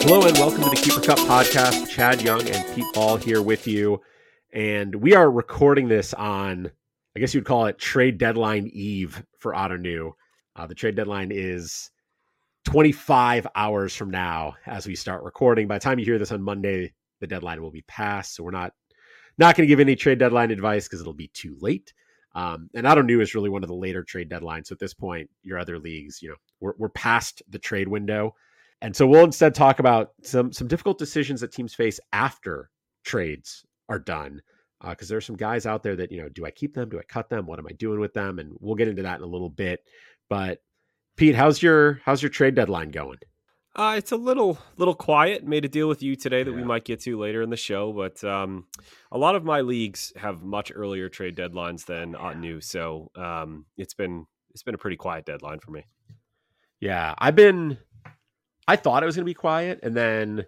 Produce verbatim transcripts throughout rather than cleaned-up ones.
Hello and welcome to the Keeper Cup podcast. Chad Young and Pete Ball here with you. And we are recording this on, I guess you'd call it trade deadline eve for Ottoneu. Uh, the trade deadline is twenty-five hours from now as we start recording. By the time you hear this on Monday, the deadline will be passed. So we're not, not going to give any trade deadline advice because it'll be too late. Um, and Ottoneu is really one of the later trade deadlines. So at this point, your other leagues, you know, we're, we're past the trade window. And so we'll instead talk about some some difficult decisions that teams face after trades are done. Because uh, there are some guys out there that, you know, do I keep them? Do I cut them? What am I doing with them? And we'll get into that in a little bit. But Pete, how's your how's your trade deadline going? Uh, it's a little little quiet. Made a deal with you today that yeah. we might get to later in the show. But um, a lot of my leagues have much earlier trade deadlines than Ottoneu. So um, it's been it's been a pretty quiet deadline for me. Yeah, I've been... I thought it was going to be quiet, and then,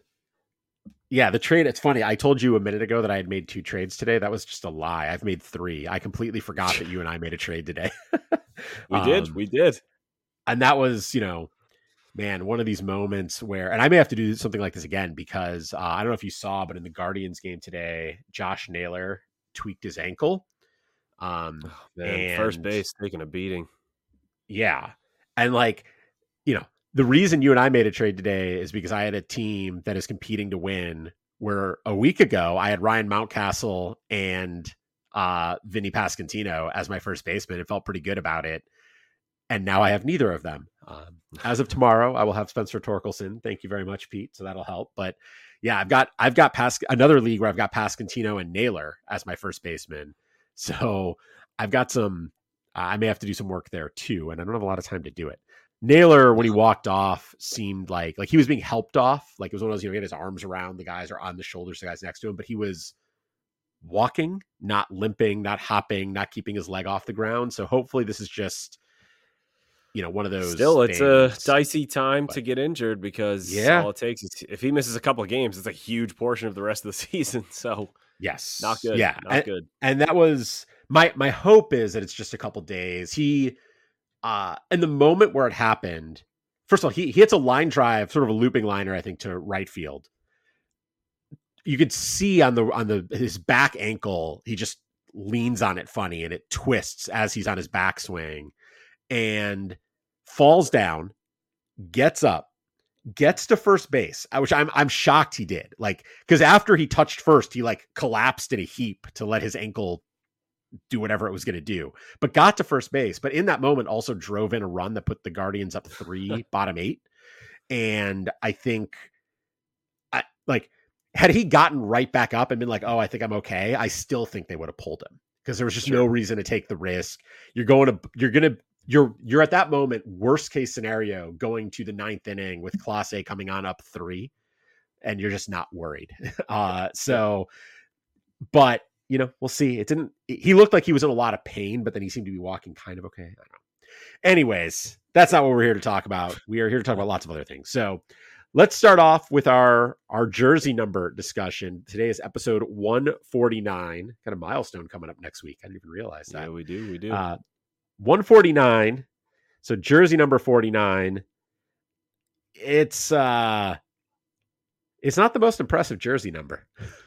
yeah, the trade, it's funny. I told you a minute ago that I had made two trades today. That was just a lie. I've made three. I completely forgot that you and I made a trade today. we um, did. We did. And that was, you know, man, one of these moments where, and I may have to do something like this again because uh, I don't know if you saw, but in the Guardians game today, Josh Naylor tweaked his ankle. Um, oh, man, and first base taking a beating. Yeah. And like, you know, the reason you and I made a trade today is because I had a team that is competing to win where a week ago I had Ryan Mountcastle and uh, Vinny Pasquantino as my first baseman and felt pretty good about it. And now I have neither of them. Um, as of tomorrow, I will have Spencer Torkelson. Thank you very much, Pete. So that'll help. But yeah, I've got, I've got Pas- another league where I've got Pasquantino and Naylor as my first baseman. So I've got some, uh, I may have to do some work there too. And I don't have a lot of time to do it. Naylor, when he walked off, seemed like like he was being helped off. Like it was one of those, you know, he had his arms around the guys or on the shoulders of the guys next to him, but he was walking, not limping, not hopping, not keeping his leg off the ground. So hopefully this is just, you know, one of those. Still, it's things. a dicey time but, to get injured because yeah. all it takes is if he misses a couple of games, it's a huge portion of the rest of the season. So yes, not good. Yeah, not and, good. And that was my my hope is that it's just a couple days. He. Uh, in the moment where it happened, first of all, he, he hits a line drive, sort of a looping liner, I think, to right field. You could see on the on the his back ankle, he just leans on it funny and it twists as he's on his backswing and falls down, gets up, gets to first base, which I'm I'm shocked he did. Like, because after he touched first, he like collapsed in a heap to let his ankle do whatever it was going to do, but got to first base. But in that moment also drove in a run that put the Guardians up three, bottom eight. And I think I like, had he gotten right back up and been like, oh, I think I'm okay, I still think they would have pulled him because there was just sure. no reason to take the risk. You're going to, you're going to, you're, you're at that moment, worst case scenario, going to the ninth inning with Clase coming on up three and you're just not worried. Uh, so, but you know, we'll see. It didn't, he looked like he was in a lot of pain, but then he seemed to be walking kind of okay. I don't know. Anyways, that's not what we're here to talk about. We are here to talk about lots of other things. So let's start off with our, our jersey number discussion. Today is episode one forty-nine, kind of milestone coming up next week. I didn't even realize that. Yeah, we do. We do. Uh, one forty-nine. So jersey number forty-nine. It's, uh, it's not the most impressive jersey number.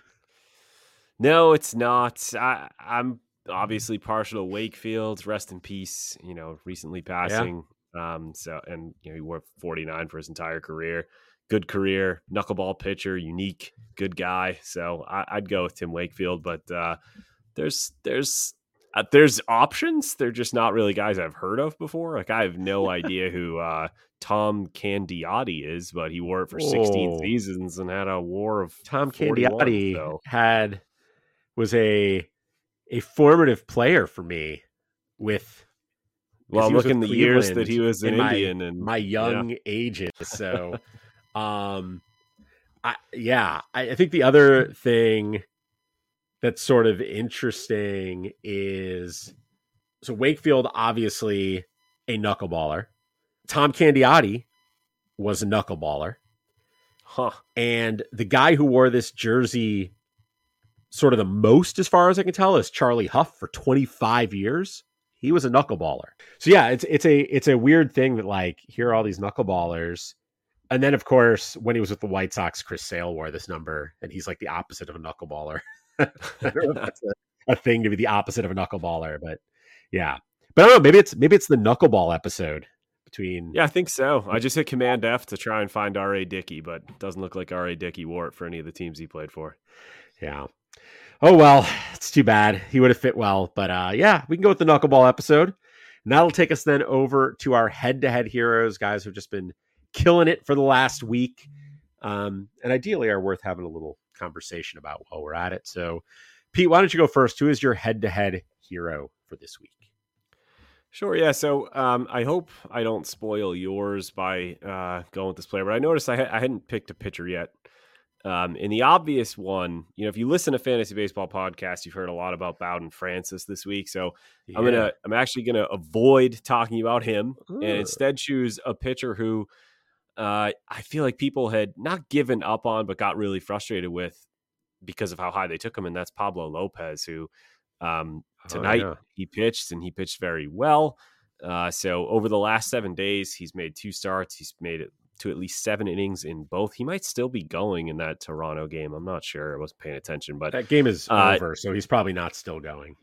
No, it's not. I, I'm obviously partial to Wakefield. Rest in peace. You know, recently passing. Yeah. Um. So, and you know, he wore forty-nine for his entire career. Good career, knuckleball pitcher, unique, good guy. So I, I'd go with Tim Wakefield. But uh, there's there's uh, there's options. They're just not really guys I've heard of before. Like I have no idea who uh, Tom Candiotti is, but he wore it for sixteen oh. seasons and had a WAR of Tom Candiotti so. had. was a a formative player for me with well look in the years that he was an in Indian my, and my young yeah. ages. So um I yeah, I, I think the other thing that's sort of interesting is so Wakefield obviously a knuckleballer. Tom Candiotti was a knuckleballer. Huh. And the guy who wore this jersey sort of the most, as far as I can tell, is Charlie Huff for twenty-five years. He was a knuckleballer. So yeah, it's it's a it's a weird thing that like here are all these knuckleballers. and then of course when he was with the White Sox, Chris Sale wore this number, and he's like the opposite of a knuckleballer. I don't know if that's a, a thing to be the opposite of a knuckleballer, but yeah. But I don't know, maybe it's maybe it's the knuckleball episode between. Yeah, I think so. I just hit Command F to try and find R A. Dickey, but it doesn't look like R A. Dickey wore it for any of the teams he played for. Yeah. Oh well, it's too bad. He would have fit well, but uh, yeah, we can go with the knuckleball episode. And that'll take us then over to our head-to-head heroes, guys who've just been killing it for the last week, um, and ideally are worth having a little conversation about while we're at it. So, Pete, why don't you go first? Who is your head-to-head hero for this week? Sure, yeah. So um, I hope I don't spoil yours by uh, going with this player, but I noticed I, ha- I hadn't picked a pitcher yet. Um, and the obvious one, you know, if you listen to Fantasy Baseball Podcast, you've heard a lot about Bowden Francis this week. So yeah. I'm gonna, I'm actually gonna avoid talking about him Ooh. and instead choose a pitcher who uh, I feel like people had not given up on, but got really frustrated with because of how high they took him, and that's Pablo Lopez, who um, tonight oh, yeah. he pitched and he pitched very well. Uh, so over the last seven days, he's made two starts. He's made it to at least seven innings in both. He might still be going in that Toronto game. I'm not sure. I wasn't paying attention, but that game is uh, over, so he's probably not still going.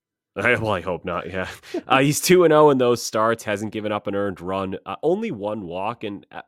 I, well, I hope not. Yeah, uh, he's two and zero in those starts. Hasn't given up an earned run. Uh, only one walk, and uh,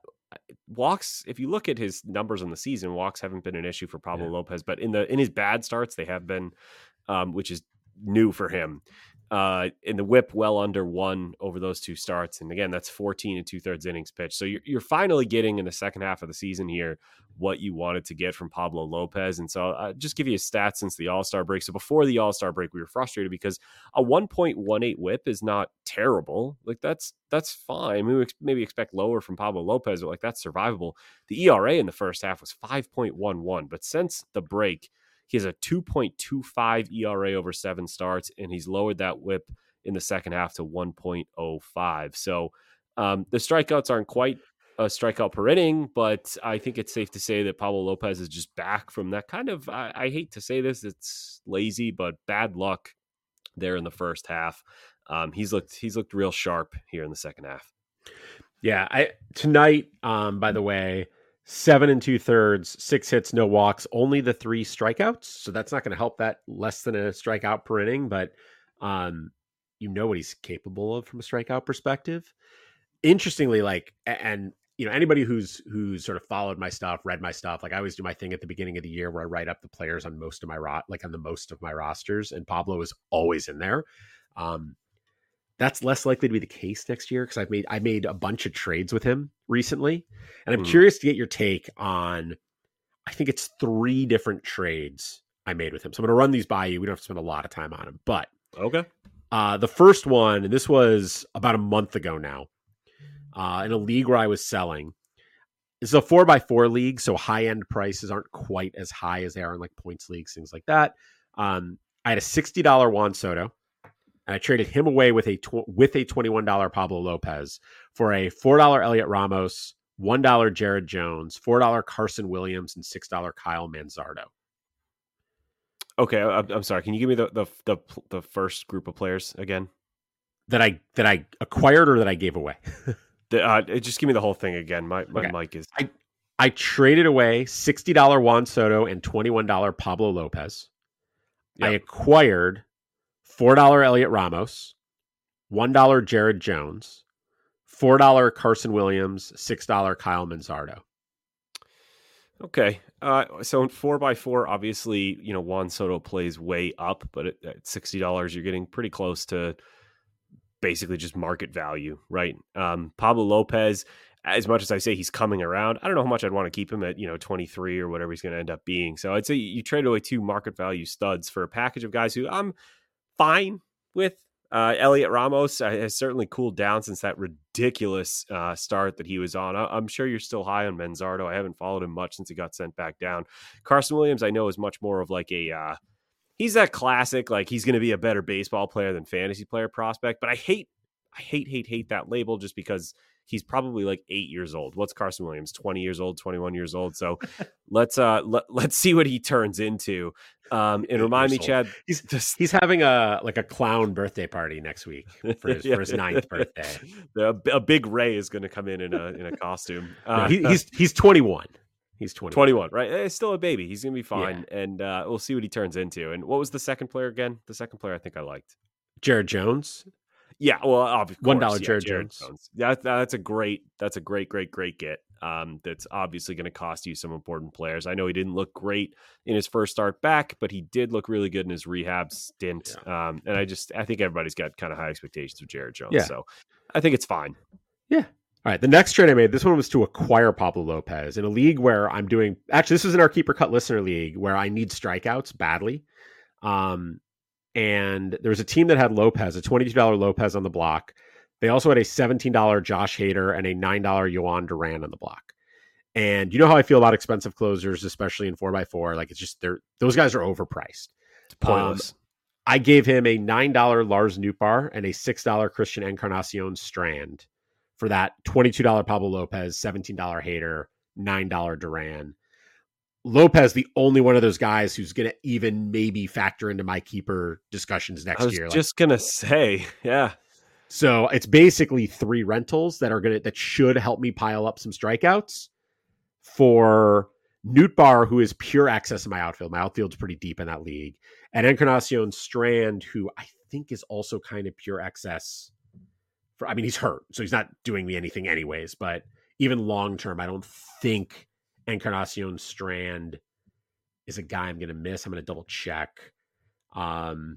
walks. If you look at his numbers on the season, walks haven't been an issue for Pablo yeah. Lopez. But in the in his bad starts, they have been, um, which is new for him. Uh, in the whip, well under one over those two starts. And again, that's fourteen and two thirds innings pitched. So you're, you're finally getting in the second half of the season here what you wanted to get from Pablo Lopez. And so I'll just give you a stat since the All-Star break. So before the All-Star break, we were frustrated because a one point one eight whip is not terrible. Like that's, that's fine. We would maybe expect lower from Pablo Lopez, but like that's survivable. The E R A in the first half was five point one one, but since the break, he has a two point two five E R A over seven starts, and he's lowered that whip in the second half to one point oh five. So um, the strikeouts aren't quite a strikeout per inning, but I think it's safe to say that Pablo Lopez is just back from that kind of, I, I hate to say this, it's lazy, but bad luck there in the first half. Um, he's looked he's looked real sharp here in the second half. Yeah, I tonight, um, by the way, Seven and two thirds, six hits, no walks, only the three strikeouts. So that's not going to help that less than a strikeout per inning, but um, you know what he's capable of from a strikeout perspective. Interestingly, like, and you know, anybody who's who's sort of followed my stuff, read my stuff, like I always do my thing at the beginning of the year where I write up the players on most of my ro- like on the most of my rosters, and Pablo is always in there. Um, That's less likely to be the case next year because I've made I made a bunch of trades with him recently, and I'm mm. curious to get your take on. I think it's three different trades I made with him, so I'm going to run these by you. We don't have to spend a lot of time on them, but okay. Uh, the first one, and this was about a month ago now, uh, in a league where I was selling. This is a four by four league, so high end prices aren't quite as high as they are in like points leagues, things like that. Um, I had a sixty dollars Juan Soto. And I traded him away with a tw- with a twenty-one dollars Pablo Lopez for a four dollars Elliot Ramos, one dollar Jared Jones, four dollars Carson Williams, and six dollars Kyle Manzardo. Okay, I'm, I'm sorry. Can you give me the, the the the first group of players again? That I that I acquired or that I gave away? the, uh, just give me the whole thing again. My my okay. mic is. I I traded away sixty dollars Juan Soto and twenty-one dollars Pablo Lopez. Yep. I acquired four dollars Elliot Ramos, one dollar Jared Jones, four dollars Carson Williams, six dollars Kyle Manzardo. Okay. Uh, so in four by four, obviously, you know, Juan Soto plays way up, but at, at sixty dollars, you're getting pretty close to basically just market value, right? Um, Pablo Lopez, as much as I say he's coming around, I don't know how much I'd want to keep him at, you know, twenty-three or whatever he's going to end up being. So I'd say you trade away two market value studs for a package of guys who I'm fine with. Uh, Elliot Ramos uh, has certainly cooled down since that ridiculous uh, start that he was on. I- I'm sure you're still high on Manzardo. I haven't followed him much since he got sent back down. Carson Williams, I know, is much more of like a, uh, he's that classic, like he's going to be a better baseball player than fantasy player prospect, but I hate, I hate, hate, hate that label just because he's probably like eight years old. What's Carson Williams? twenty years old, twenty-one years old. So let's uh let, let's see what he turns into. Um, and remind me, old. Chad, he's this... he's having a like a clown birthday party next week for his, yeah. for his ninth birthday. A, a big Ray is going to come in in a in a costume. Uh, no, he, he's he's twenty-one. He's twenty-one. twenty-one, right? He's still a baby. He's going to be fine, yeah. and uh, we'll see what he turns into. And what was the second player again? The second player I think I liked. Jared Jones. Yeah, well, of course, one dollar yeah, Jared, Jared Jones. Jones. Yeah, that's a great. That's a great, great, great get. Um, that's obviously going to cost you some important players. I know he didn't look great in his first start back, but he did look really good in his rehab stint. Yeah. Um, and I just, I think everybody's got kind of high expectations of Jared Jones. Yeah. So I think it's fine. Yeah. All right. The next trade I made, this one was to acquire Pablo Lopez in a league where I'm doing. Actually, this was in our Keeper Cut listener league where I need strikeouts badly. Um, and there was a team that had Lopez, a twenty-two dollars Lopez on the block. They also had a seventeen dollars Josh Hader and a nine dollars Yohan Duran on the block. And you know how I feel about expensive closers, especially in four by four. Like, it's just, they're those guys are overpriced. It's pointless. Um, I gave him a nine dollars Lars Nootbaar and a six dollars Christian Encarnacion Strand for that twenty-two dollars Pablo Lopez, seventeen dollars Hader, nine dollars Duran. Lopez, the only one of those guys who's going to even maybe factor into my keeper discussions next I was year. Just like, going to say, yeah. So it's basically three rentals that are going to, that should help me pile up some strikeouts for Nootbaar, who is pure access in my outfield. My outfield's pretty deep in that league. And Encarnacion Strand, who I think is also kind of pure excess. For, I mean, he's hurt, so he's not doing me anything anyways. But even long-term, I don't think Encarnacion Strand is a guy I'm going to miss. I'm going to double check. Um,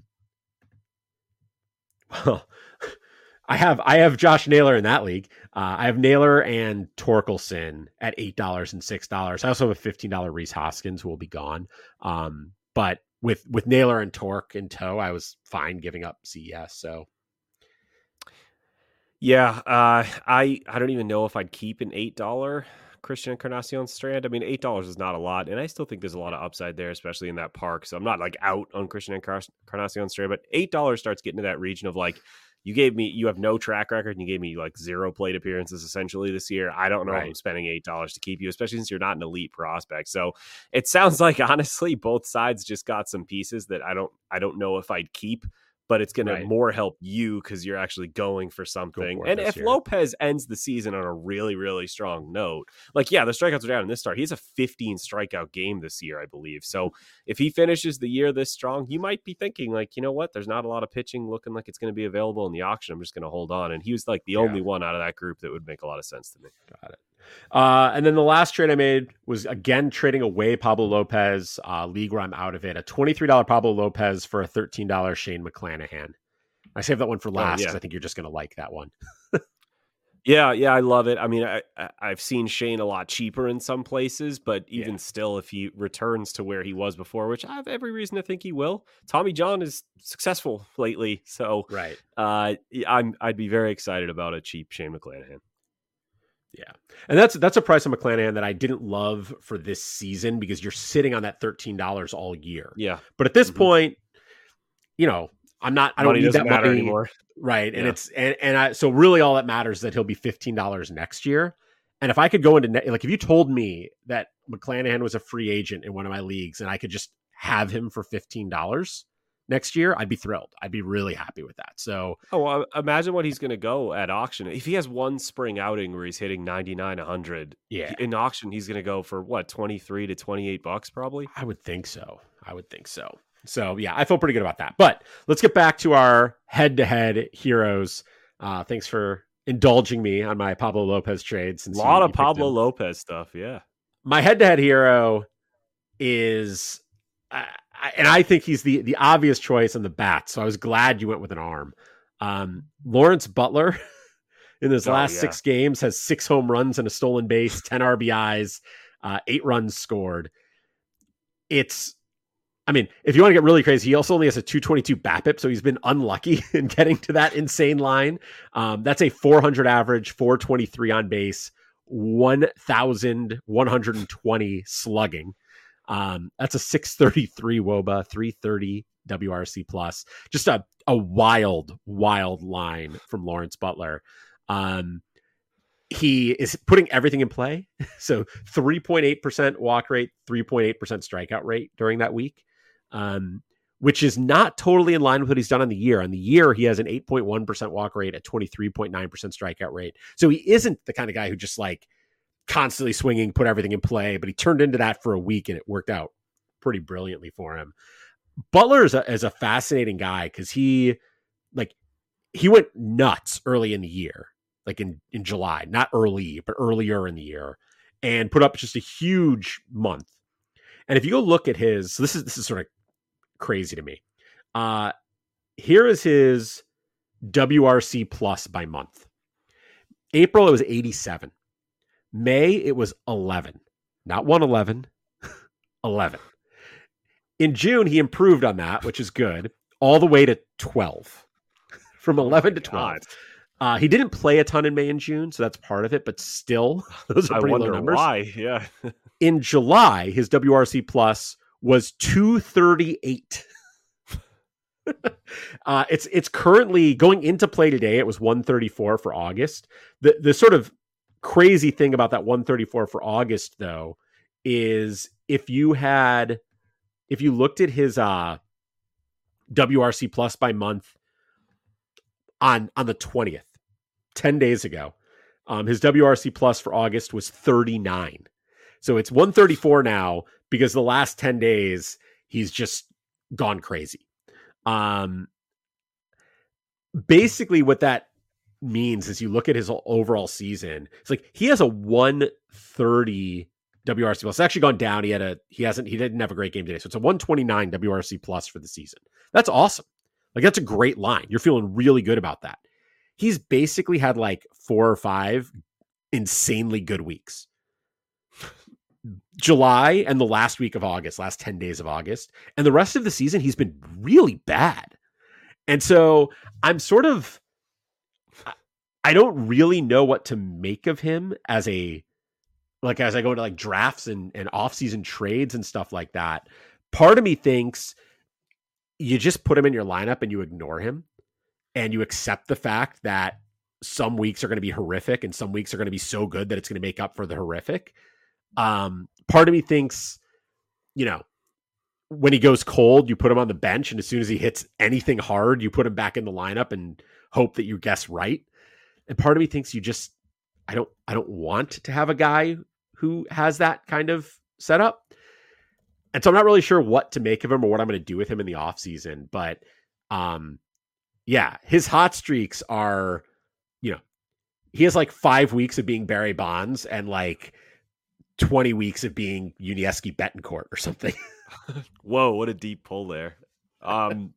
well, I have I have Josh Naylor in that league. Uh, I have Naylor and Torkelson at eight dollars and six dollars. I also have a fifteen dollars Rhys Hoskins who will be gone. Um, but with with Naylor and Torque in tow, I was fine giving up C E S. So yeah, uh, I I don't even know if I'd keep an eight dollars Christian Encarnacion Strand. I mean, eight dollars is not a lot, and I still think there's a lot of upside there, especially in that park. So I'm not like out on Christian Encarnacion Strand, but eight dollars starts getting to that region of like, you gave me, you have no track record, and you gave me like zero plate appearances essentially this year. I don't know right. if I'm spending eight dollars to keep you, especially since you're not an elite prospect. So it sounds like honestly, both sides just got some pieces that I don't, I don't know if I'd keep. But it's going right. to more help you because you're actually going for something. Go for and if year. Lopez ends the season on a really, really strong note, like, yeah, the strikeouts are down in this start. He has a fifteen strikeout game this year, I believe. So if he finishes the year this strong, you might be thinking, like, you know what? There's not a lot of pitching looking like it's going to be available in the auction. I'm just going to hold on. And he was like the yeah. only one out of that group that would make a lot of sense to me. Got it. Uh, and then the last trade I made was, again, trading away Pablo Lopez, uh, league where I'm out of it. A twenty-three dollars Pablo Lopez for a thirteen dollars Shane McClanahan. I saved that one for last because oh, yeah. I think you're just going to like that one. yeah, yeah, I love it. I mean, I, I, I've seen Shane a lot cheaper in some places, but even yeah. still, if he returns to where he was before, which I have every reason to think he will, Tommy John is successful lately. So right. uh, I'm, I'd be very excited about a cheap Shane McClanahan. Yeah. And that's that's a price on McClanahan that I didn't love for this season because you're sitting on that thirteen dollars all year. Yeah. But at this mm-hmm. point, you know, I'm not, I don't money need that money anymore. Right. Yeah. And it's, and, and I, so really all that matters is that he'll be fifteen dollars next year. And if I could go into, ne- like, if you told me that McClanahan was a free agent in one of my leagues and I could just have him for fifteen dollars next year, I'd be thrilled. I'd be really happy with that. So, oh, well, imagine what he's going to go at auction. If he has one spring outing where he's hitting ninety-nine, one hundred, yeah, in auction, he's going to go for what, twenty-three to twenty-eight bucks probably? I would think so. I would think so. So yeah, I feel pretty good about that, but let's get back to our head to head heroes. Uh, thanks for indulging me on my Pablo Lopez trade. Since a lot you, of you Pablo Lopez stuff. Yeah. My head to head hero is, uh, I, and I think he's the, the obvious choice on the bat. So I was glad you went with an arm. Um, Lawrence Butler in his oh, last yeah. six games has six home runs and a stolen base, ten R B Is, uh, eight runs scored. It's, I mean, if you want to get really crazy, he also only has a two twenty-two BABIP, so he's been unlucky in getting to that insane line. Um, that's a four hundred average, four twenty-three on base, one thousand one hundred twenty slugging. Um, that's a six thirty-three W O B A, three thirty W R C plus. Just a, a wild, wild line from Lawrence Butler. Um, he is putting everything in play. So three point eight percent walk rate, three point eight percent strikeout rate during that week, um, which is not totally in line with what he's done on the year. On the year, he has an eight point one percent walk rate at twenty-three point nine percent strikeout rate. So he isn't the kind of guy who just like constantly swinging, put everything in play, but he turned into that for a week and it worked out pretty brilliantly for him. Butler is a, is a fascinating guy because he like he went nuts early in the year. Like in, in July, not early, but earlier in the year, and put up just a huge month. And if you go look at his, so this is this is sort of crazy to me. Uh, here is his W R C plus by month. April, it was eighty-seven. May, it was eleven. Not one eleven, eleven. In June, he improved on that, which is good, all the way to twelve. From eleven to twelve. God. Uh, he didn't play a ton in May and June, so that's part of it, but still, those are pretty I wonder low numbers. Why? Yeah. In July, his W R C plus was two thirty-eight. uh, it's it's currently going into play today. It was one thirty-four for August. The the sort of crazy thing about that one thirty-four for August, though, is if you had if you looked at his uh, W R C plus by month on on the twentieth, ten days ago, um, his W R C plus for August was thirty-nine. So it's one thirty-four now because the last ten days he's just gone crazy. Um, basically what that means is you look at his overall season, it's like he has a one thirty W R C plus. It's actually gone down. He had a, he hasn't, he didn't have a great game today. So it's a one twenty-nine W R C plus for the season. That's awesome. Like that's a great line. You're feeling really good about that. He's basically had like four or five insanely good weeks. July and the last week of August, last ten days of August, and the rest of the season, he's been really bad. And so I'm sort of, I don't really know what to make of him as a, like, as I go into like drafts and, and off-season trades and stuff like that. Part of me thinks you just put him in your lineup and you ignore him and you accept the fact that some weeks are going to be horrific and some weeks are going to be so good that it's going to make up for the horrific. Um, part of me thinks, you know, when he goes cold, you put him on the bench, and as soon as he hits anything hard, you put him back in the lineup and hope that you guess right. And part of me thinks you just, I don't, I don't want to have a guy who has that kind of setup. And so I'm not really sure what to make of him or what I'm going to do with him in the off season, but, um, yeah, his hot streaks are, you know, he has like five weeks of being Barry Bonds and like twenty weeks of being Yuniesky Betancourt or something. Whoa, what a deep pull there. Um,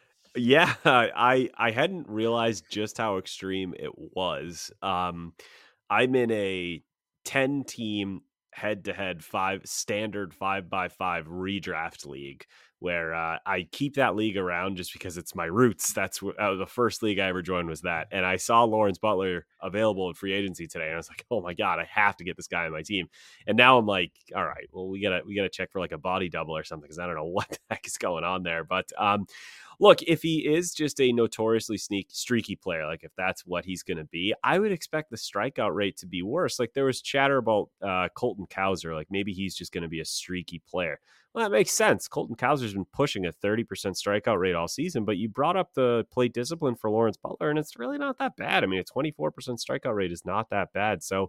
yeah, I I hadn't realized just how extreme it was. Um, I'm in a ten team head to head five standard five by five redraft league where uh, I keep that league around just because it's my roots. That's uh, the first league I ever joined was that. And I saw Lawrence Butler available in free agency today. And I was like, oh my God, I have to get this guy on my team. And now I'm like, all right, well, we gotta, we gotta check for like a body double or something. Cause I don't know what the heck is going on there. But um, look, if he is just a notoriously sneak streaky player, like if that's what he's going to be, I would expect the strikeout rate to be worse. Like there was chatter about uh, Colton Cowser, like maybe he's just going to be a streaky player. Well, that makes sense. Colton Cowser's been pushing a thirty percent strikeout rate all season, but you brought up the plate discipline for Lawrence Butler, and it's really not that bad. I mean, a twenty-four percent strikeout rate is not that bad. So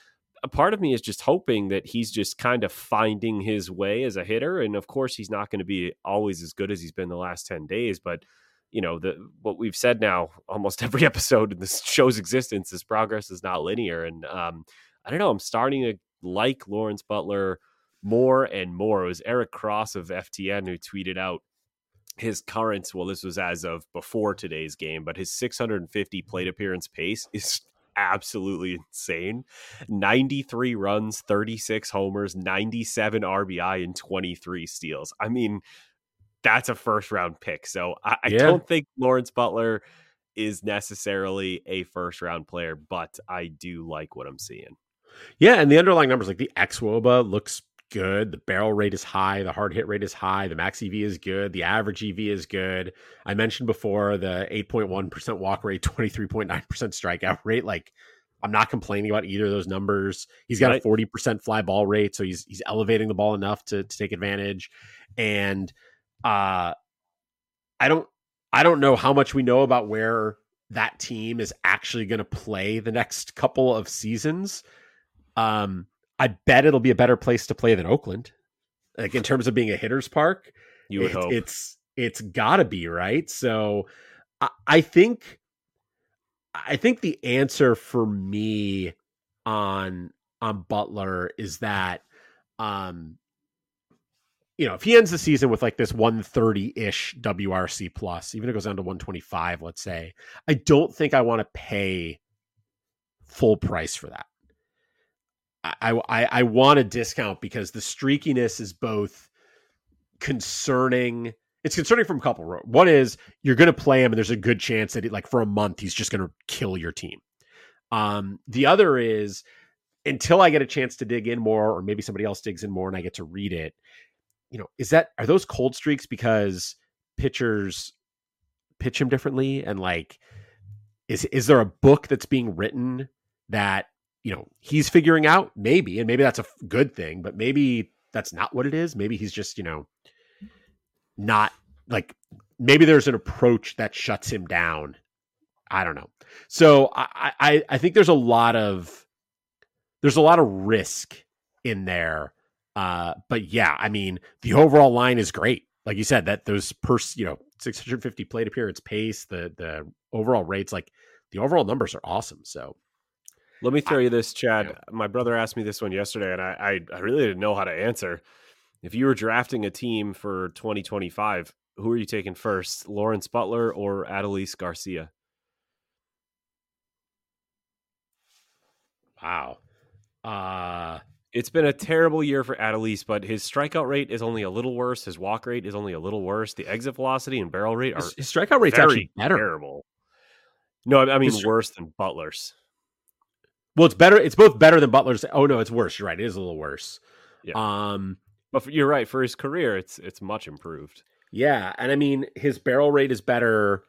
a part of me is just hoping that he's just kind of finding his way as a hitter. And of course, he's not going to be always as good as he's been the last ten days. But, you know, the what we've said now almost every episode in this show's existence is progress is not linear. And um, I don't know, I'm starting to like Lawrence Butler more and more. It was Eric Cross of F T N who tweeted out his current, well, this was as of before today's game, but his six hundred fifty plate appearance pace is absolutely insane. ninety-three runs, thirty-six homers, ninety-seven R B I, and twenty-three steals. I mean, that's a first round pick. So I, I yeah. don't think Lawrence Butler is necessarily a first round player, but I do like what I'm seeing. Yeah, and the underlying numbers, like the X W O B A looks good. The barrel rate is high. The hard hit rate is high. The max E V is good. The average E V is good. I mentioned before the eight point one percent walk rate, twenty-three point nine percent strikeout rate. Like I'm not complaining about either of those numbers. He's got right. a forty percent fly ball rate, so he's he's elevating the ball enough to to take advantage. And uh, I don't I don't know how much we know about where that team is actually going to play the next couple of seasons. Um, I bet it'll be a better place to play than Oakland. Like in terms of being a hitter's park, you would it, hope it's it's gotta be, right. So I, I think I think the answer for me on on Butler is that, um, you know, if he ends the season with like this one thirty-ish W R C plus, even if it goes down to one twenty-five, let's say, I don't think I want to pay full price for that. I, I, I want a discount because the streakiness is both concerning. It's concerning from a couple. One is you're going to play him and there's a good chance that he, like for a month, he's just going to kill your team. Um, the other is until I get a chance to dig in more, or maybe somebody else digs in more and I get to read it, you know, is that, are those cold streaks because pitchers pitch him differently? And like, is, is there a book that's being written that, you know, he's figuring out? Maybe, and maybe that's a good thing, but maybe that's not what it is. Maybe he's just, you know, not like, maybe there's an approach that shuts him down. I don't know. So I, I, I think there's a lot of, there's a lot of risk in there. Uh, but yeah, I mean, the overall line is great. Like you said, that those per, you know, six hundred fifty plate appearance pace, the, the overall rates, like the overall numbers are awesome. So let me throw you this, Chad. Yeah. My brother asked me this one yesterday, and I, I, I really didn't know how to answer. If you were drafting a team for twenty twenty-five, who are you taking first, Lawrence Butler or Adolis Garcia? Wow. Uh, it's been a terrible year for Adolis, but his strikeout rate is only a little worse. His walk rate is only a little worse. The exit velocity and barrel rate are his, his strikeout rate's actually better. Terrible. No, I mean his, worse than Butler's. Well, it's better. It's both better than Butler's. Oh no, it's worse. You're right. It is a little worse. Yeah. Um, but for, you're right. For his career, it's it's much improved. Yeah, and I mean his barrel rate is better.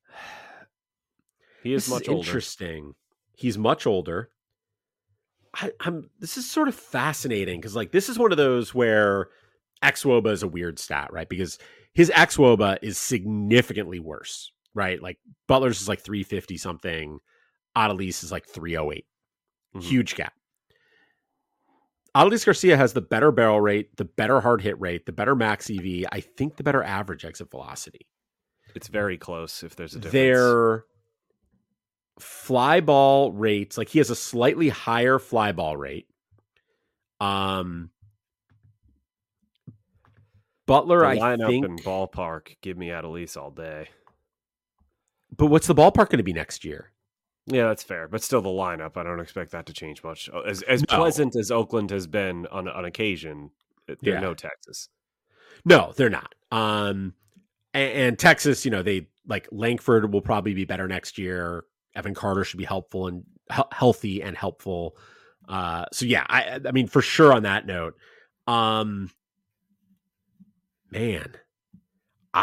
He is this much is older. Interesting. He's much older. I, I'm. This is sort of fascinating because, like, this is one of those where X W O B A is a weird stat, right? Because his X W O B A is significantly worse, right? Like Butler's is like three fifty something. Adolis is like three oh eight. Mm-hmm. Huge gap. Adolis Garcia has the better barrel rate, the better hard hit rate, the better max E V. I think the better average exit velocity. It's very close if there's a difference. Their fly ball rates, like he has a slightly higher fly ball rate. Um, Butler, the I lineup think, and ballpark, give me Adolis all day. But what's the ballpark going to be next year? Yeah, that's fair. But still, the lineup, I don't expect that to change much. As as no. pleasant as Oakland has been on on occasion, they're yeah. no Texas. No, they're not. Um, and, and Texas, you know, they like Langford will probably be better next year. Evan Carter should be helpful and he- healthy and helpful. Uh, so yeah, I I mean for sure on that note. Um, man, I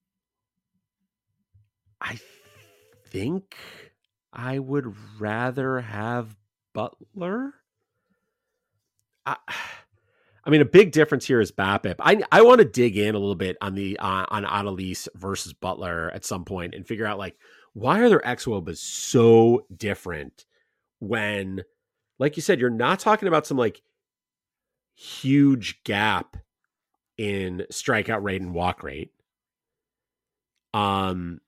I think I would rather have Butler. I, I mean, a big difference here is BABIP. I I want to dig in a little bit on the uh, on Adolis versus Butler at some point and figure out like why are their X W O B As so different when, like you said, you're not talking about some like huge gap in strikeout rate and walk rate. Um.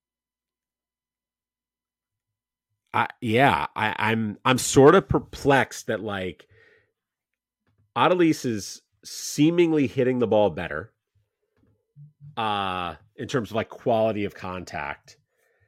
I, yeah, I, I'm I'm sort of perplexed that like Adolis is seemingly hitting the ball better uh, in terms of like quality of contact.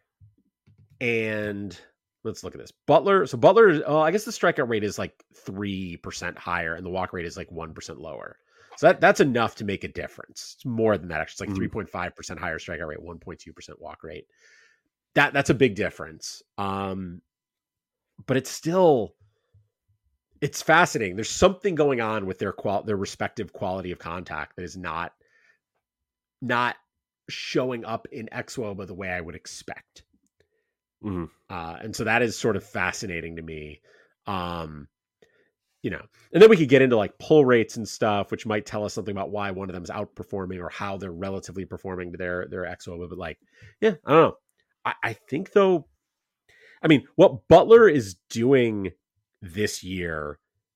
And let's look at this. Butler, so Butler, oh, I guess the strikeout rate is like three percent higher and the walk rate is like one percent lower. So that, that's enough to make a difference. It's more than that. Actually, it's like mm-hmm. three point five percent higher strikeout rate, one point two percent walk rate. That that's a big difference. Um, but it's still, it's fascinating. There's something going on with their qual their respective quality of contact that is not, not showing up in X W O B A the way I would expect. Mm-hmm. Uh, and so that is sort of fascinating to me. Um, you know, and then we could get into like pull rates and stuff, which might tell us something about why one of them is outperforming or how they're relatively performing to their, their X O. But like, yeah, I don't know. I, I think though, I mean, what Butler is doing this year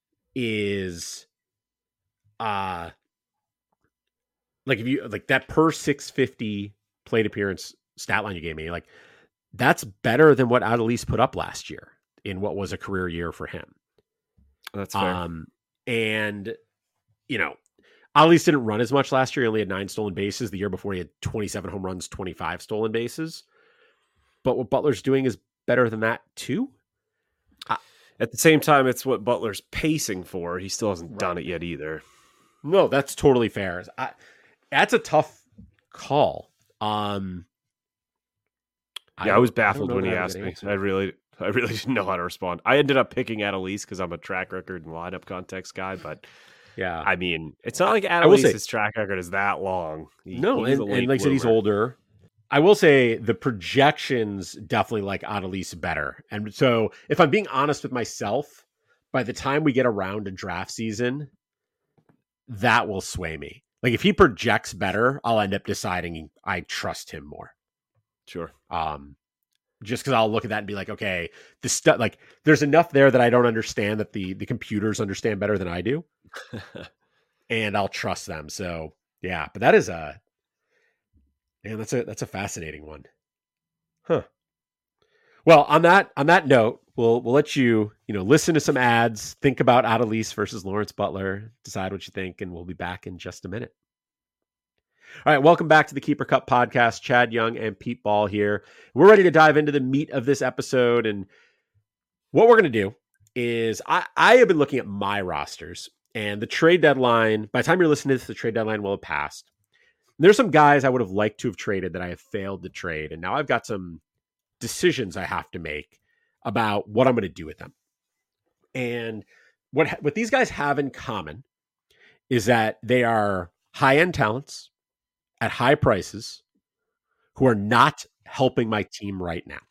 is, uh, like if you like that per six fifty plate appearance stat line you gave me, like that's better than what Adelise put up last year in what was a career year for him. That's fair. Um, and, you know, Adelise didn't run as much last year. He only had nine stolen bases. The year before, he had twenty-seven home runs, twenty-five stolen bases. But what Butler's doing is better than that, too. I, At the same time, it's what Butler's pacing for. He still hasn't right. done it yet either. No, that's totally fair. I, that's a tough call. Um, yeah, I, I was baffled I when he asked me. I really... I really didn't know how to respond. I ended up picking Adelise because I'm a track record and lineup context guy, but yeah, I mean, it's not like Adelise's track record is that long. He, no, and, and like I said, he's older. I will say the projections definitely like Adelise better. And so if I'm being honest with myself, by the time we get around to draft season, that will sway me. Like if he projects better, I'll end up deciding I trust him more. Sure. Um, Just because I'll look at that and be like, okay, the stuff like there's enough there that I don't understand that the the computers understand better than I do, and I'll trust them. So yeah, but that is a man. That's a that's a fascinating one, huh? Well, on that on that note, we'll we'll let you you know listen to some ads, think about Adelise versus Lawrence Butler, decide what you think, and we'll be back in just a minute. All right, welcome back to the Keeper Cup podcast. Chad Young and Pete Ball here. We're ready to dive into the meat of this episode. And what we're going to do is I, I have been looking at my rosters and the trade deadline. By the time you're listening to this, the trade deadline will have passed. And there's some guys I would have liked to have traded that I have failed to trade. And now I've got some decisions I have to make about what I'm going to do with them. And what, what these guys have in common is that they are high-end talents at high prices who are not helping my team right now.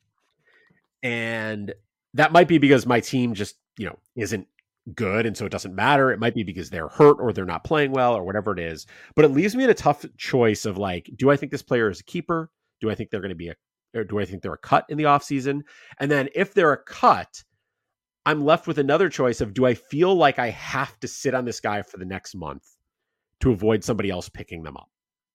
And that might be because my team just, you know, isn't good. And so it doesn't matter. It might be because they're hurt or they're not playing well or whatever it is. But it leaves me in a tough choice of like, do I think this player is a keeper? Do I think they're going to be a, or do I think they're a cut in the offseason? And then if they're a cut, I'm left with another choice of, do I feel like I have to sit on this guy for the next month to avoid somebody else picking them up?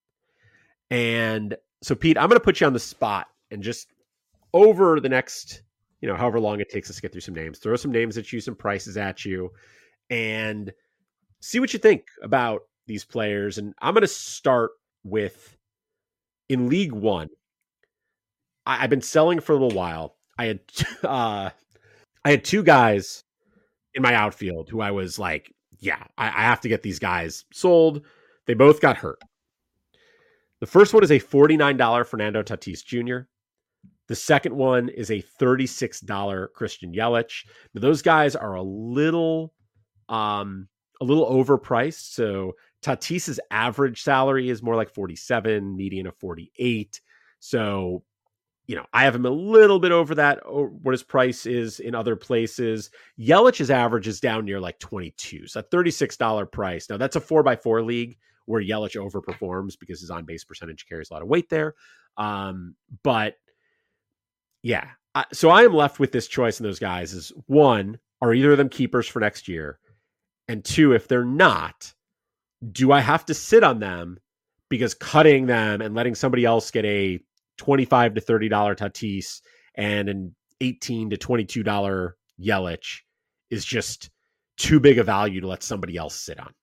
And so, Pete, I'm going to put you on the spot and just over the next, you know, however long it takes us to get through some names, throw some names at you, some prices at you, and see what you think about these players. And I'm going to start with in League One. I, I've been selling for a little while. I had, uh, I had two guys in my outfield who I was like, yeah, I, I have to get these guys sold. They both got hurt. The first one is a forty-nine dollars Fernando Tatis Junior The second one is a thirty-six dollars Christian Yelich. Now, those guys are a little, um, a little overpriced. So Tatis's average salary is more like forty-seven, median of forty-eight. So, you know, I have him a little bit over that, or what his price is in other places. Yelich's average is down near like twenty-two. So a thirty-six dollars price. Now that's a four by four league where Yelich overperforms because his on-base percentage carries a lot of weight there. Um, but yeah, I, so I am left with this choice in those guys is one, are either of them keepers for next year? And two, if they're not, do I have to sit on them because cutting them and letting somebody else get a twenty-five to thirty dollars Tatis and an eighteen to twenty-two dollars Yelich is just too big a value to let somebody else sit on?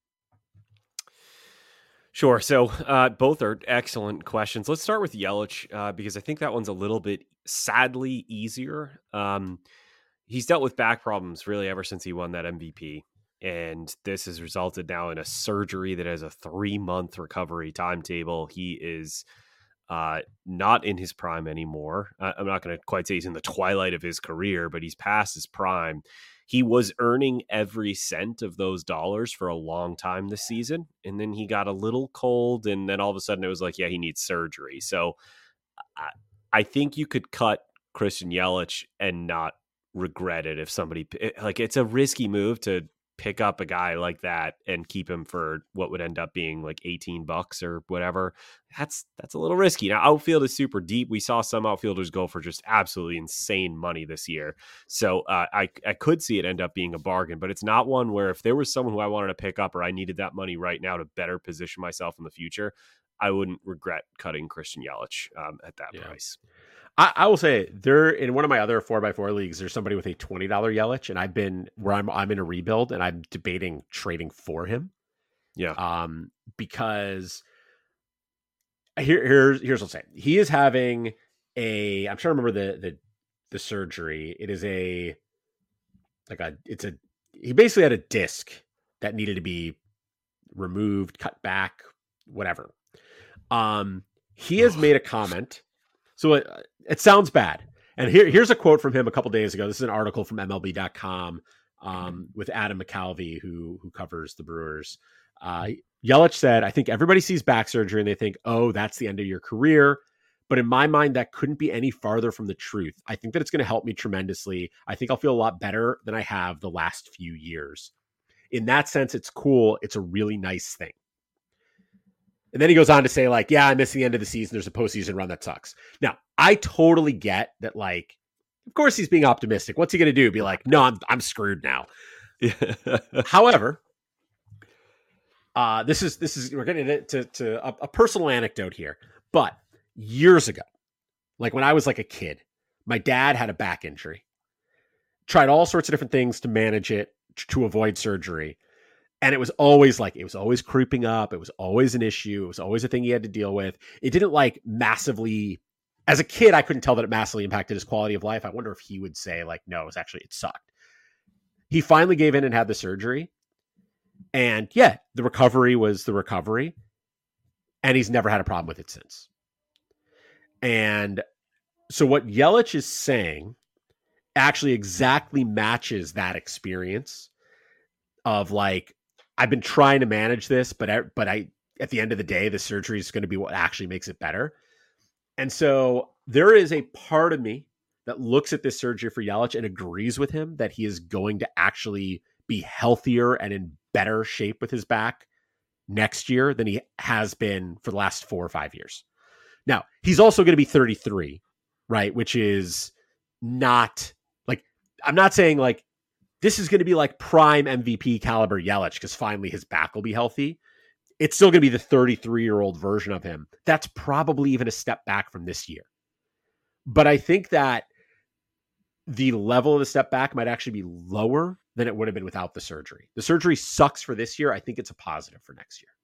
Sure. So uh, both are excellent questions. Let's start with Yelich uh, because I think that one's a little bit sadly easier. Um, he's dealt with back problems really ever since he won that M V P. And this has resulted now in a surgery that has a three-month recovery timetable. He is uh, not in his prime anymore. Uh, I'm not going to quite say he's in the twilight of his career, but he's past his prime. He was earning every cent of those dollars for a long time this season. And then he got a little cold. And then all of a sudden it was like, yeah, he needs surgery. So I, I think you could cut Christian Yelich and not regret it if somebody it, like it's a risky move to pick up a guy like that and keep him for what would end up being like eighteen bucks or whatever. That's that's a little risky. Now, outfield is super deep. We saw some outfielders go for just absolutely insane money this year. So uh, I, I could see it end up being a bargain, but it's not one where if there was someone who I wanted to pick up or I needed that money right now to better position myself in the future, I wouldn't regret cutting Christian Yelich um, at that yeah. price. I, I will say there in one of my other four by four leagues, there's somebody with a twenty dollars Yelich, and I've been where I'm I'm in a rebuild and I'm debating trading for him. Yeah. Um, because here, here's here's what I'll say. He is having a I'm trying to remember the the the surgery. It is a like a it's a he basically had a disc that needed to be removed, cut back, whatever. Um, he has made a comment. So it, it sounds bad. And here, here's a quote from him a couple days ago. This is an article from M L B dot com um, with Adam McCalvey, who who covers the Brewers. Uh, Yelich said, I think everybody sees back surgery and they think, oh, that's the end of your career. But in my mind, that couldn't be any farther from the truth. I think that it's going to help me tremendously. I think I'll feel a lot better than I have the last few years. In that sense, it's cool. It's a really nice thing. And then he goes on to say, like, yeah, I miss the end of the season. There's a postseason run that sucks. Now, I totally get that, like, of course he's being optimistic. What's he going to do? Be like, no, I'm I'm screwed now. However, uh, this is, this is, we're getting into to a, a personal anecdote here. But years ago, like when I was like a kid, my dad had a back injury, tried all sorts of different things to manage it, to avoid surgery. And it was always like, it was always creeping up. It was always an issue. It was always a thing he had to deal with. It didn't like massively, as a kid, I couldn't tell that it massively impacted his quality of life. I wonder if he would say like, no, it was actually, it sucked. He finally gave in and had the surgery. And yeah, the recovery was the recovery. And he's never had a problem with it since. And so what Yelich is saying actually exactly matches that experience of like, I've been trying to manage this, but I, but I, at the end of the day, the surgery is going to be what actually makes it better. And so there is a part of me that looks at this surgery for Yelich and agrees with him that he is going to actually be healthier and in better shape with his back next year than he has been for the last four or five years. Now, he's also going to be thirty-three, right? Which is not like, I'm not saying like, this is going to be like prime M V P caliber Yelich because finally his back will be healthy. It's still going to be the thirty-three-year-old version of him. That's probably even a step back from this year. But I think that the level of the step back might actually be lower than it would have been without the surgery. The surgery sucks for this year. I think it's a positive for next year.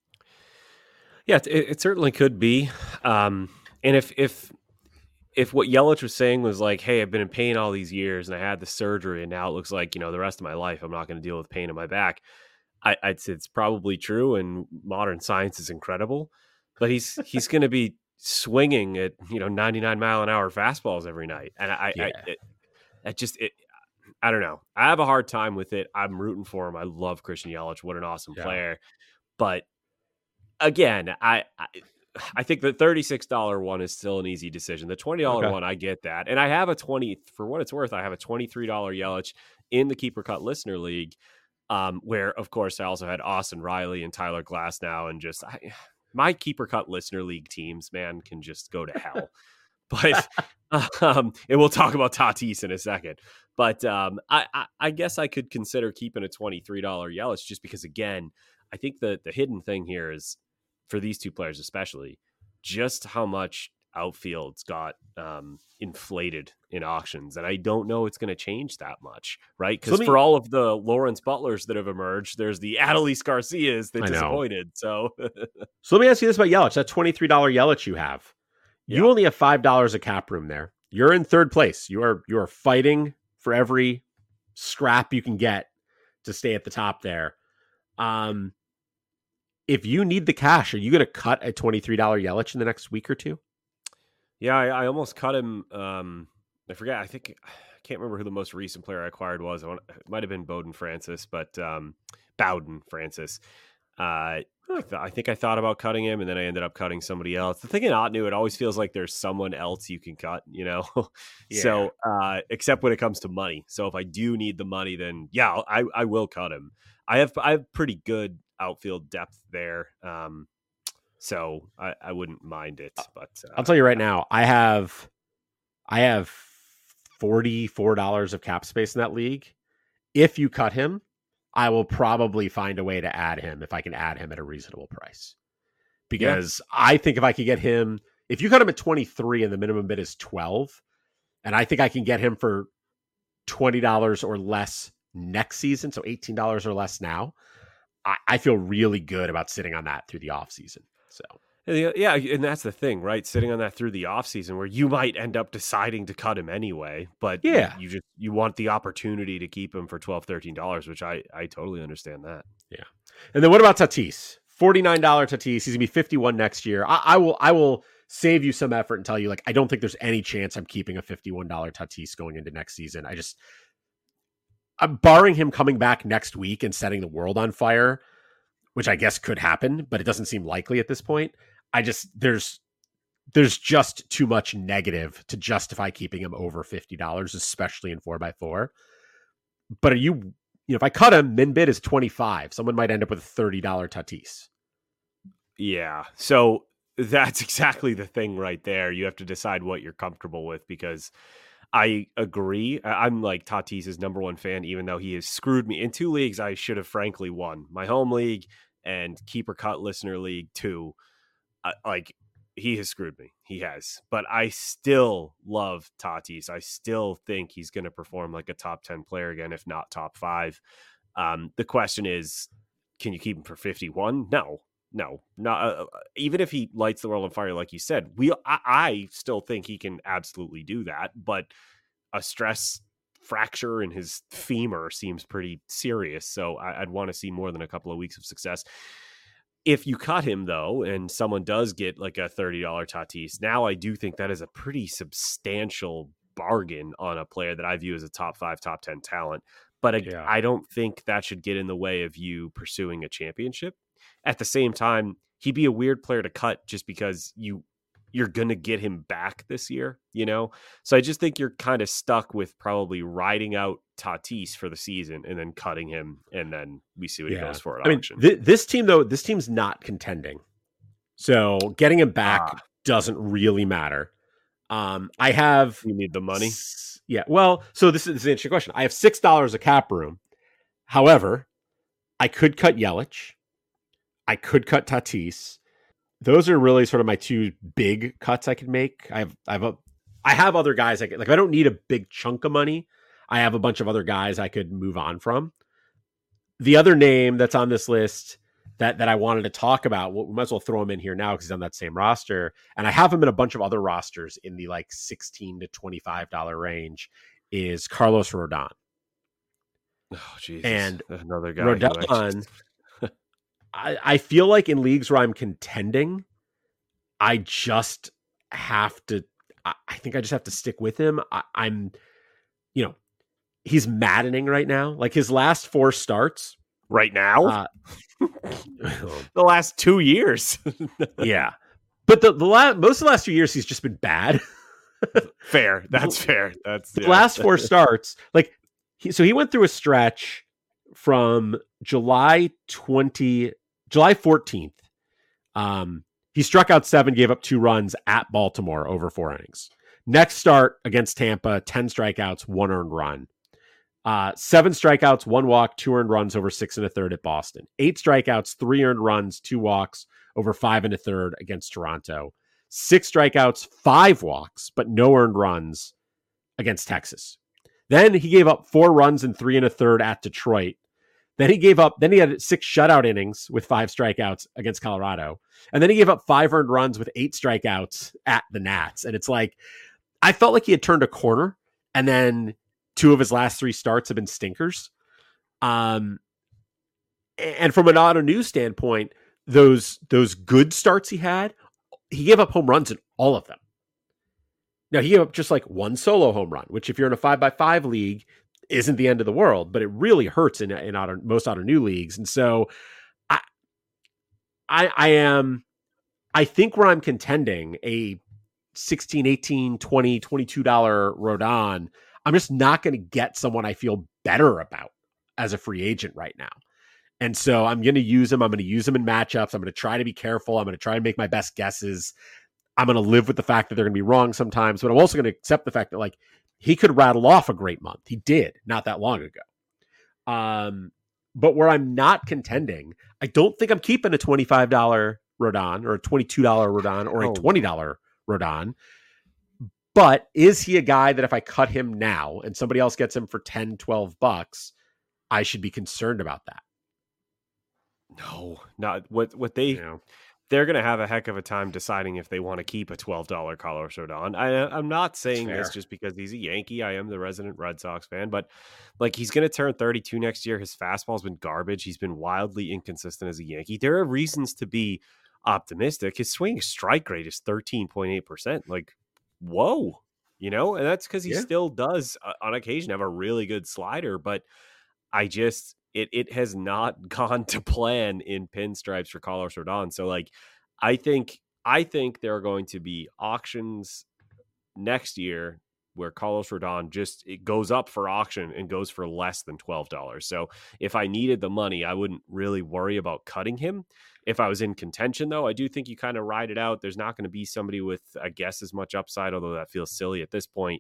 Yeah, it, it certainly could be. Um, and if if if what Yelich was saying was like, hey, I've been in pain all these years and I had the surgery and now it looks like, you know, the rest of my life, I'm not going to deal with pain in my back. I, I'd say it's probably true. And modern science is incredible, but he's, he's going to be swinging at, you know, ninety-nine mile an hour fastballs every night. And I, yeah. I, it, I just, it, I don't know. I have a hard time with it. I'm rooting for him. I love Christian Yelich. What an awesome yeah. player. But again, I, I I think the thirty-six dollars one is still an easy decision. The twenty dollars okay. one, I get that. And I have a twenty for what it's worth. I have a twenty-three dollars Yelich in the Keeper Cut Listener League, um, where, of course, I also had Austin Riley and Tyler Glasnow. And just I, my Keeper Cut Listener League teams, man, can just go to hell. But um, and we'll talk about Tatis in a second. But um, I, I, I guess I could consider keeping a twenty-three dollars Yelich just because, again, I think the the hidden thing here is, for these two players especially, just how much outfield's got um, inflated in auctions. And I don't know it's going to change that much, right? Because so for all of the Lawrence Butlers that have emerged, there's the Adolis Garcias that I disappointed. Know. So so let me ask you this about Yelich. That twenty-three dollars Yelich you have, you yeah. only have five dollars of cap room there. You're in third place. You are, you are fighting for every scrap you can get to stay at the top there. Um, If you need the cash, are you going to cut a twenty-three dollars Yelich in the next week or two? Yeah, I, I almost cut him. Um, I forget. I think I can't remember who the most recent player I acquired was. I want, it might have been Bowden Francis, but um, Bowden Francis. Uh, I, th- I think I thought about cutting him, and then I ended up cutting somebody else. The thing in Otnu, it always feels like there's someone else you can cut, you know? Yeah. So, uh, except when it comes to money. So if I do need the money, then yeah, I, I will cut him. I have I have pretty good outfield depth there. Um, so I, I wouldn't mind it. But uh, I'll tell you right now, I have I have forty-four dollars of cap space in that league. If you cut him, I will probably find a way to add him if I can add him at a reasonable price. Because yeah. I think if I could get him, if you cut him at twenty-three and the minimum bid is twelve, and I think I can get him for twenty dollars or less next season, so eighteen dollars or less now, I, I feel really good about sitting on that through the offseason. So yeah, and that's the thing, right? Sitting on that through the offseason where you might end up deciding to cut him anyway, but yeah, you, you just you want the opportunity to keep him for twelve dollars, thirteen dollars, which I, I totally understand that. Yeah. And then what about Tatis? forty-nine dollars Tatis. He's gonna be fifty-one next year. I, I will I will save you some effort and tell you, like, I don't think there's any chance I'm keeping a fifty-one dollars Tatis going into next season. I just I'm barring him coming back next week and setting the world on fire, which I guess could happen, but it doesn't seem likely at this point. I just there's there's just too much negative to justify keeping him over fifty dollars, especially in four by four. But are you, you know, if I cut him, min bid is twenty-five. Someone might end up with a thirty dollars Tatis. Yeah. So that's exactly the thing right there. You have to decide what you're comfortable with, because I agree. I'm like Tatis's number one fan, even though he has screwed me in two leagues. I should have frankly won my home league and keeper cut listener league too. Uh, like he has screwed me. He has, but I still love Tatis. I still think he's going to perform like a top ten player again, if not top five. Um, the question is, can you keep him for fifty-one? No, no, not uh, even if he lights the world on fire, like you said. We, I, I still think he can absolutely do that, but a stress fracture in his femur seems pretty serious. So I, I'd want to see more than a couple of weeks of success. If you cut him, though, and someone does get like a thirty dollars Tatis, now I do think that is a pretty substantial bargain on a player that I view as a top five, top ten talent. But I, yeah. I don't think that should get in the way of you pursuing a championship. At the same time, he'd be a weird player to cut just because you, you're going to get him back this year, you know? So I just think you're kind of stuck with probably riding out Tatis for the season and then cutting him, and then we see what yeah. he goes for at I auction. mean, th- this team, though, this team's not contending. So getting him back ah. doesn't really matter. Um, I have... You need the money? S- yeah, well, so this is, this is an interesting question. I have six dollars of cap room. However, I could cut Yelich. I could cut Tatis. Those are really sort of my two big cuts I could make. I have, I have, a, I have other guys. I could, like, if I don't need a big chunk of money, I have a bunch of other guys I could move on from. The other name that's on this list that, that I wanted to talk about, we might as well throw him in here now because he's on that same roster. And I have him in a bunch of other rosters in the like sixteen to twenty-five dollars range, is Carlos Rodon. Oh, Jesus. And another guy. Rodon, I, I feel like in leagues where I'm contending, I just have to, I, I think I just have to stick with him. I, I'm, you know, he's maddening right now. Like his last four starts. Right now? Uh, the last two years. Yeah. But the, the last, most of the last two years, he's just been bad. Fair. That's fair. That's the yeah. last four starts. Like, he, so he went through a stretch from July twentieth, July fourteenth. Um, he struck out seven, gave up two runs at Baltimore over four innings. Next start against Tampa, ten strikeouts, one earned run. Uh, seven strikeouts, one walk, two earned runs over six and a third at Boston. Eight strikeouts, three earned runs, two walks over five and a third against Toronto. Six strikeouts, five walks, but no earned runs against Texas. Then he gave up four runs and three and a third at Detroit. Then he gave up, then he had six shutout innings with five strikeouts against Colorado. And then he gave up five earned runs with eight strikeouts at the Nats. And it's like, I felt like he had turned a corner, and then two of his last three starts have been stinkers. Um, and from an auto news standpoint, those, those good starts he had, he gave up home runs in all of them. Now he gave up just like one solo home run, which if you're in a five by five league isn't the end of the world, but it really hurts in, in auto, most auto new leagues. And so I, I, I am, I think where I'm contending a sixteen, eighteen, twenty, twenty-two dollars Rodon, I'm just not going to get someone I feel better about as a free agent right now. And so I'm going to use him. I'm going to use him in matchups. I'm going to try to be careful. I'm going to try and make my best guesses. I'm going to live with the fact that they're going to be wrong sometimes, but I'm also going to accept the fact that like he could rattle off a great month. He did not that long ago. Um, but where I'm not contending, I don't think I'm keeping a twenty-five dollars Rodon or a twenty-two dollars Rodon or a twenty dollars Rodon. But is he a guy that if I cut him now and somebody else gets him for ten, twelve bucks, I should be concerned about that? No, not what, what they, You know? They're going to have a heck of a time deciding if they want to keep a twelve dollars Carlos Rodon. I, I'm not saying this just because he's a Yankee. I am the resident Red Sox fan, but like he's going to turn thirty-two next year. His fastball's been garbage. He's been wildly inconsistent as a Yankee. There are reasons to be optimistic. His swing strike rate is thirteen point eight percent. Like, whoa, you know, and that's because he yeah. still does uh, on occasion have a really good slider, but I just, It it has not gone to plan in pinstripes for Carlos Rodon. So like, I think I think there are going to be auctions next year where Carlos Rodon just it goes up for auction and goes for less than twelve dollars. So if I needed the money, I wouldn't really worry about cutting him. If I was in contention, though, I do think you kind of ride it out. There's not going to be somebody with, I guess, as much upside, although that feels silly at this point.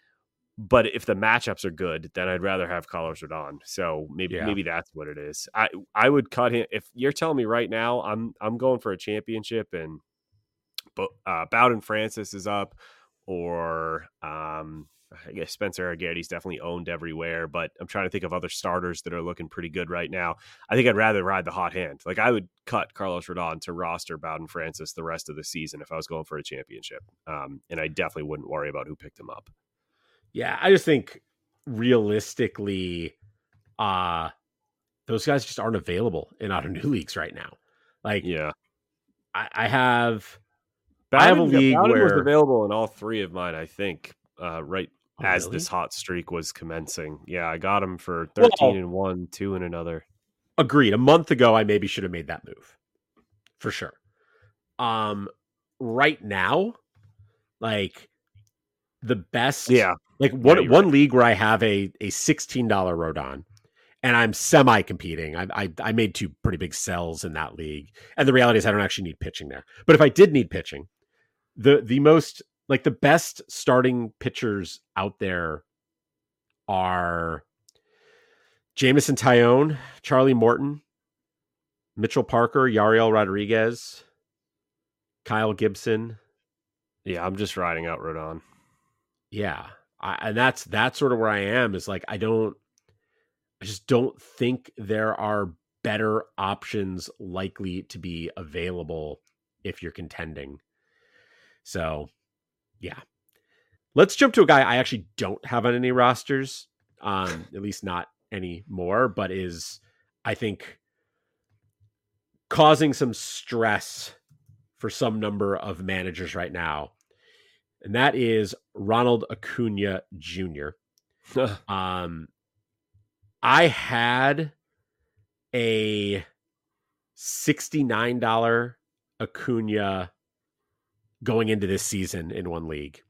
But if the matchups are good, then I'd rather have Carlos Rodon. So maybe yeah. maybe that's what it is. I I would cut him if you're telling me right now. I'm I'm going for a championship, and but uh, Bowden Francis is up, or um, I guess Spencer Aguirre's definitely owned everywhere. But I'm trying to think of other starters that are looking pretty good right now. I think I'd rather ride the hot hand. Like I would cut Carlos Rodon to roster Bowden Francis the rest of the season if I was going for a championship, um, and I definitely wouldn't worry about who picked him up. Yeah, I just think realistically, uh, those guys just aren't available in auto new leagues right now. Like, yeah, I, I have, Bowden, I have a league Bowden where was available in all three of mine. I think uh, right oh, as really? this hot streak was commencing. Yeah, I got him for thirteen well, and one, two and another. Agreed. A month ago, I maybe should have made that move for sure. Um, right now, like the best, yeah. Like one yeah, one right. league where I have a a sixteen dollars Rodon, and I'm semi competing. I, I I made two pretty big sells in that league, and the reality is I don't actually need pitching there. But if I did need pitching, the the most like the best starting pitchers out there are Jameson Taillon, Charlie Morton, Mitchell Parker, Yariel Rodriguez, Kyle Gibson. Yeah, I'm just riding out Rodon. Yeah. I, and that's that's sort of where I am is like I don't I just don't think there are better options likely to be available if you're contending. So yeah. Let's jump to a guy I actually don't have on any rosters, um, at least not anymore, but is I think causing some stress for some number of managers right now. And that is Ronald Acuna Junior um, I had a sixty-nine dollars Acuna going into this season in one league.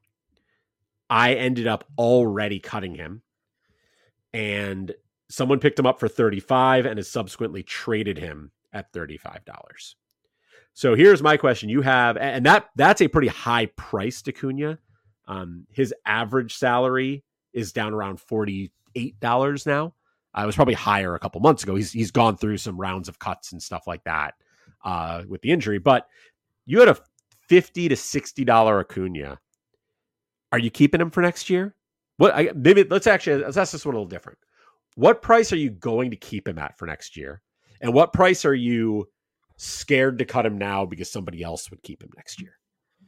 I ended up already cutting him, and someone picked him up for thirty-five dollars and has subsequently traded him at thirty-five dollars. So here's my question. You have, and that that's a pretty high priced Acuna. Um, his average salary is down around forty-eight dollars now. Uh, it was probably higher a couple months ago. He's he's gone through some rounds of cuts and stuff like that uh, with the injury. But you had a fifty to sixty dollars Acuna. Are you keeping him for next year? What? I, maybe let's actually let's ask this one a little different. What price are you going to keep him at for next year? And what price are you scared to cut him now because somebody else would keep him next year?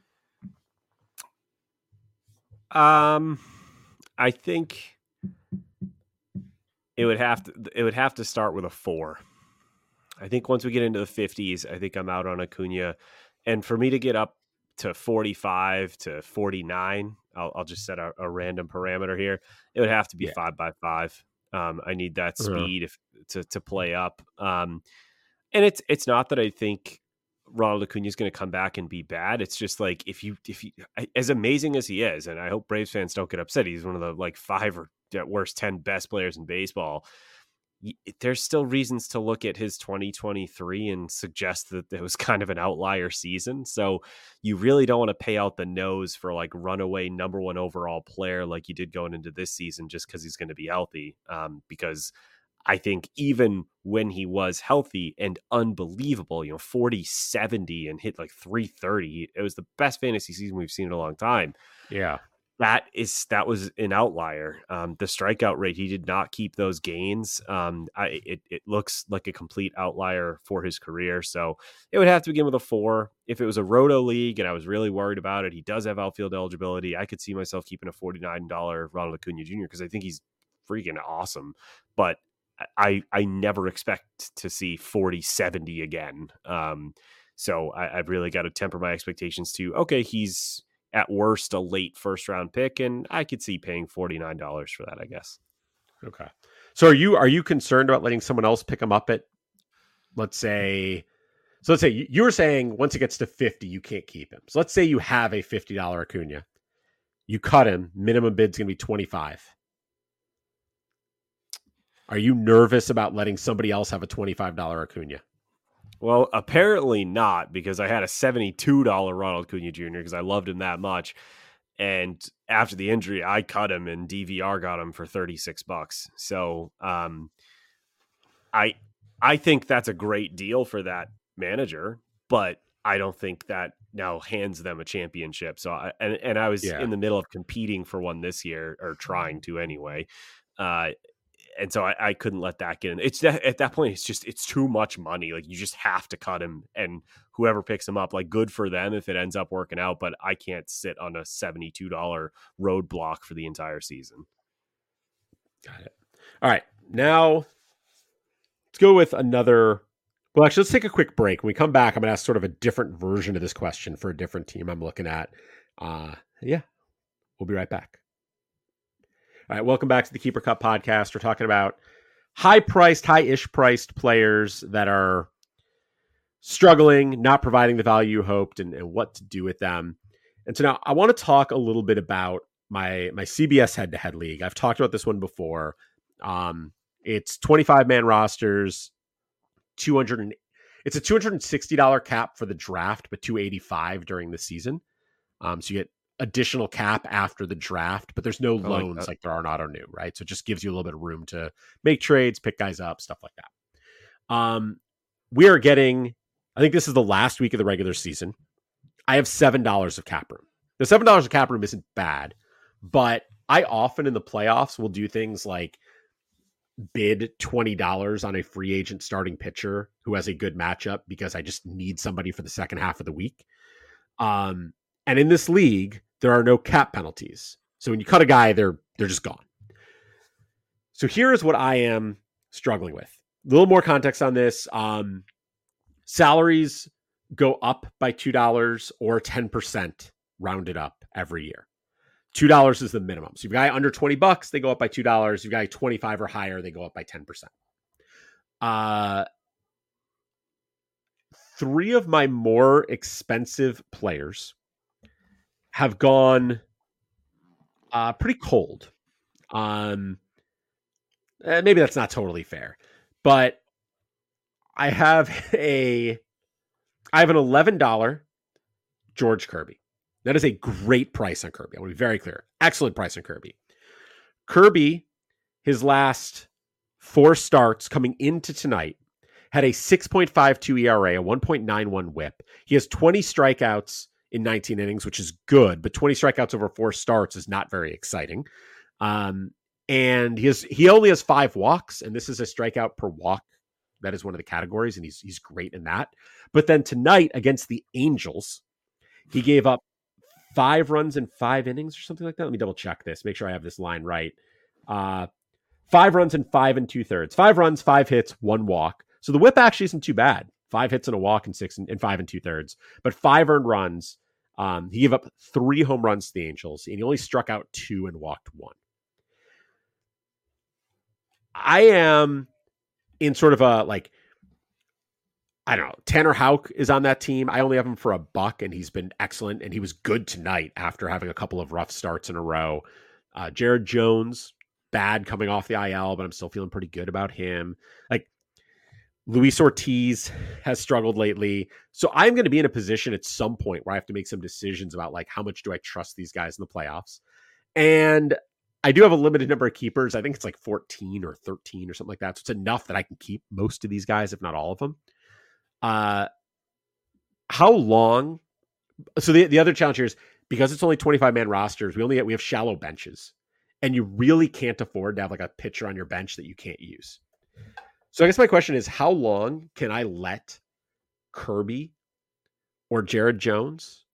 Um, I think it would have to it would have to start with a four. I think once we get into the fifties, I think I'm out on Acuna, and for me to get up to forty-five to forty-nine, I'll, I'll just set a, a random parameter here. It would have to be yeah. five by five. Um, I need that speed uh-huh. if, to to play up. Um, and it's it's not that I think Ronald Acuna is going to come back and be bad. It's just like, if you, if you, as amazing as he is, and I hope Braves fans don't get upset, he's one of the like five or at worst ten best players in baseball. There's still reasons to look at his twenty twenty-three and suggest that it was kind of an outlier season. So you really don't want to pay out the nose for like runaway number one overall player like you did going into this season just because he's going to be healthy. Um, because I think even when he was healthy and unbelievable, you know, forty, seventy and hit like three thirty, it was the best fantasy season we've seen in a long time. Yeah. That is, that was an outlier. Um, the strikeout rate, he did not keep those gains. Um, I, it, it looks like a complete outlier for his career. So it would have to begin with a four. If it was a roto league and I was really worried about it, he does have outfield eligibility. I could see myself keeping a forty-nine dollars Ronald Acuna Junior because I think he's freaking awesome. But I, I never expect to see forty, seventy again. Um, so I, I've really got to temper my expectations to, okay, he's at worst a late first round pick, and I could see paying forty-nine dollars for that, I guess. Okay. So are you, are you concerned about letting someone else pick him up at, let's say, so let's say you, you were saying once it gets to fifty, you can't keep him. So let's say you have a fifty dollars Acuna, you cut him, minimum bid's going to be twenty-five. Are you nervous about letting somebody else have a twenty-five dollars Acuna? Well, apparently not, because I had a seventy-two dollars Ronald Acuna Junior because I loved him that much. And after the injury, I cut him and D V R got him for thirty-six bucks. So um, I I think that's a great deal for that manager, but I don't think that now hands them a championship. So I, and, and I was Yeah. in the middle of competing for one this year, or trying to anyway. Uh, And so I, I couldn't let that get in. It's that, at that point, it's just, it's too much money. Like, you just have to cut him, and whoever picks him up, like, good for them if it ends up working out. But I can't sit on a seventy-two dollars roadblock for the entire season. Got it. All right. Now let's go with another. Well, actually, let's take a quick break. When we come back, I'm going to ask sort of a different version of this question for a different team I'm looking at. Uh, yeah, we'll be right back. All right, welcome back to the Keeper Cup podcast. We're talking about high-priced, high-ish priced players that are struggling, not providing the value you hoped, and, and what to do with them. And so now I want to talk a little bit about my my C B S head-to-head league. I've talked about this one before. Um, it's twenty-five man rosters, two hundred. It's a two hundred sixty dollars cap for the draft, but two hundred eighty-five during the season. Um, so you get additional cap after the draft, but there's no loans like, like there are in Auto New, right? So it just gives you a little bit of room to make trades, pick guys up, stuff like that. Um, we are getting, I think this is the last week of the regular season. I have seven dollars of cap room. The seven dollars of cap room isn't bad, but I often in the playoffs will do things like bid twenty dollars on a free agent starting pitcher who has a good matchup because I just need somebody for the second half of the week. Um, and in this league, there are no cap penalties. So when you cut a guy, they're they're just gone. So here is what I am struggling with. A little more context on this. Um, salaries go up by two dollars or ten percent rounded up every year. two dollars is the minimum. So if you've got under twenty bucks, they go up by two dollars. If you've got twenty-five or higher, they go up by ten percent. Uh, three of my more expensive players have gone uh, pretty cold. Um, eh, maybe that's not totally fair, but I have a, I have an eleven dollars George Kirby. That is a great price on Kirby. I want to be very clear. Excellent price on Kirby. Kirby, his last four starts coming into tonight, had a six point five two E R A, a one point nine one whip. He has twenty strikeouts in nineteen innings, which is good, but twenty strikeouts over four starts is not very exciting. Um, and he has, he only has five walks, and this is a strikeout per walk. That is one of the categories, and he's he's great in that. But then tonight against the Angels, he gave up five runs in five innings or something like that. Let me double check this, make sure I have this line right. Uh, five runs in five and two thirds. Five runs, five hits, one walk. So the whip actually isn't too bad. Five hits and a walk and six and, and five and two thirds. But five earned runs. Um, he gave up three home runs to the Angels, and he only struck out two and walked one. I am in sort of a like, I don't know. Tanner Houck is on that team. I only have him for a buck, and he's been excellent, and he was good tonight after having a couple of rough starts in a row. Uh, Jared Jones, bad coming off the I L, but I'm still feeling pretty good about him. Like, Luis Ortiz has struggled lately. So I'm going to be in a position at some point where I have to make some decisions about, like, how much do I trust these guys in the playoffs? And I do have a limited number of keepers. I think it's like fourteen or thirteen or something like that. So it's enough that I can keep most of these guys, if not all of them. Uh, how long? So the, the other challenge here is, because it's only twenty-five man rosters, we only have, we have shallow benches, and you really can't afford to have like a pitcher on your bench that you can't use. So I guess my question is, how long can I let Kirby or Jared Jones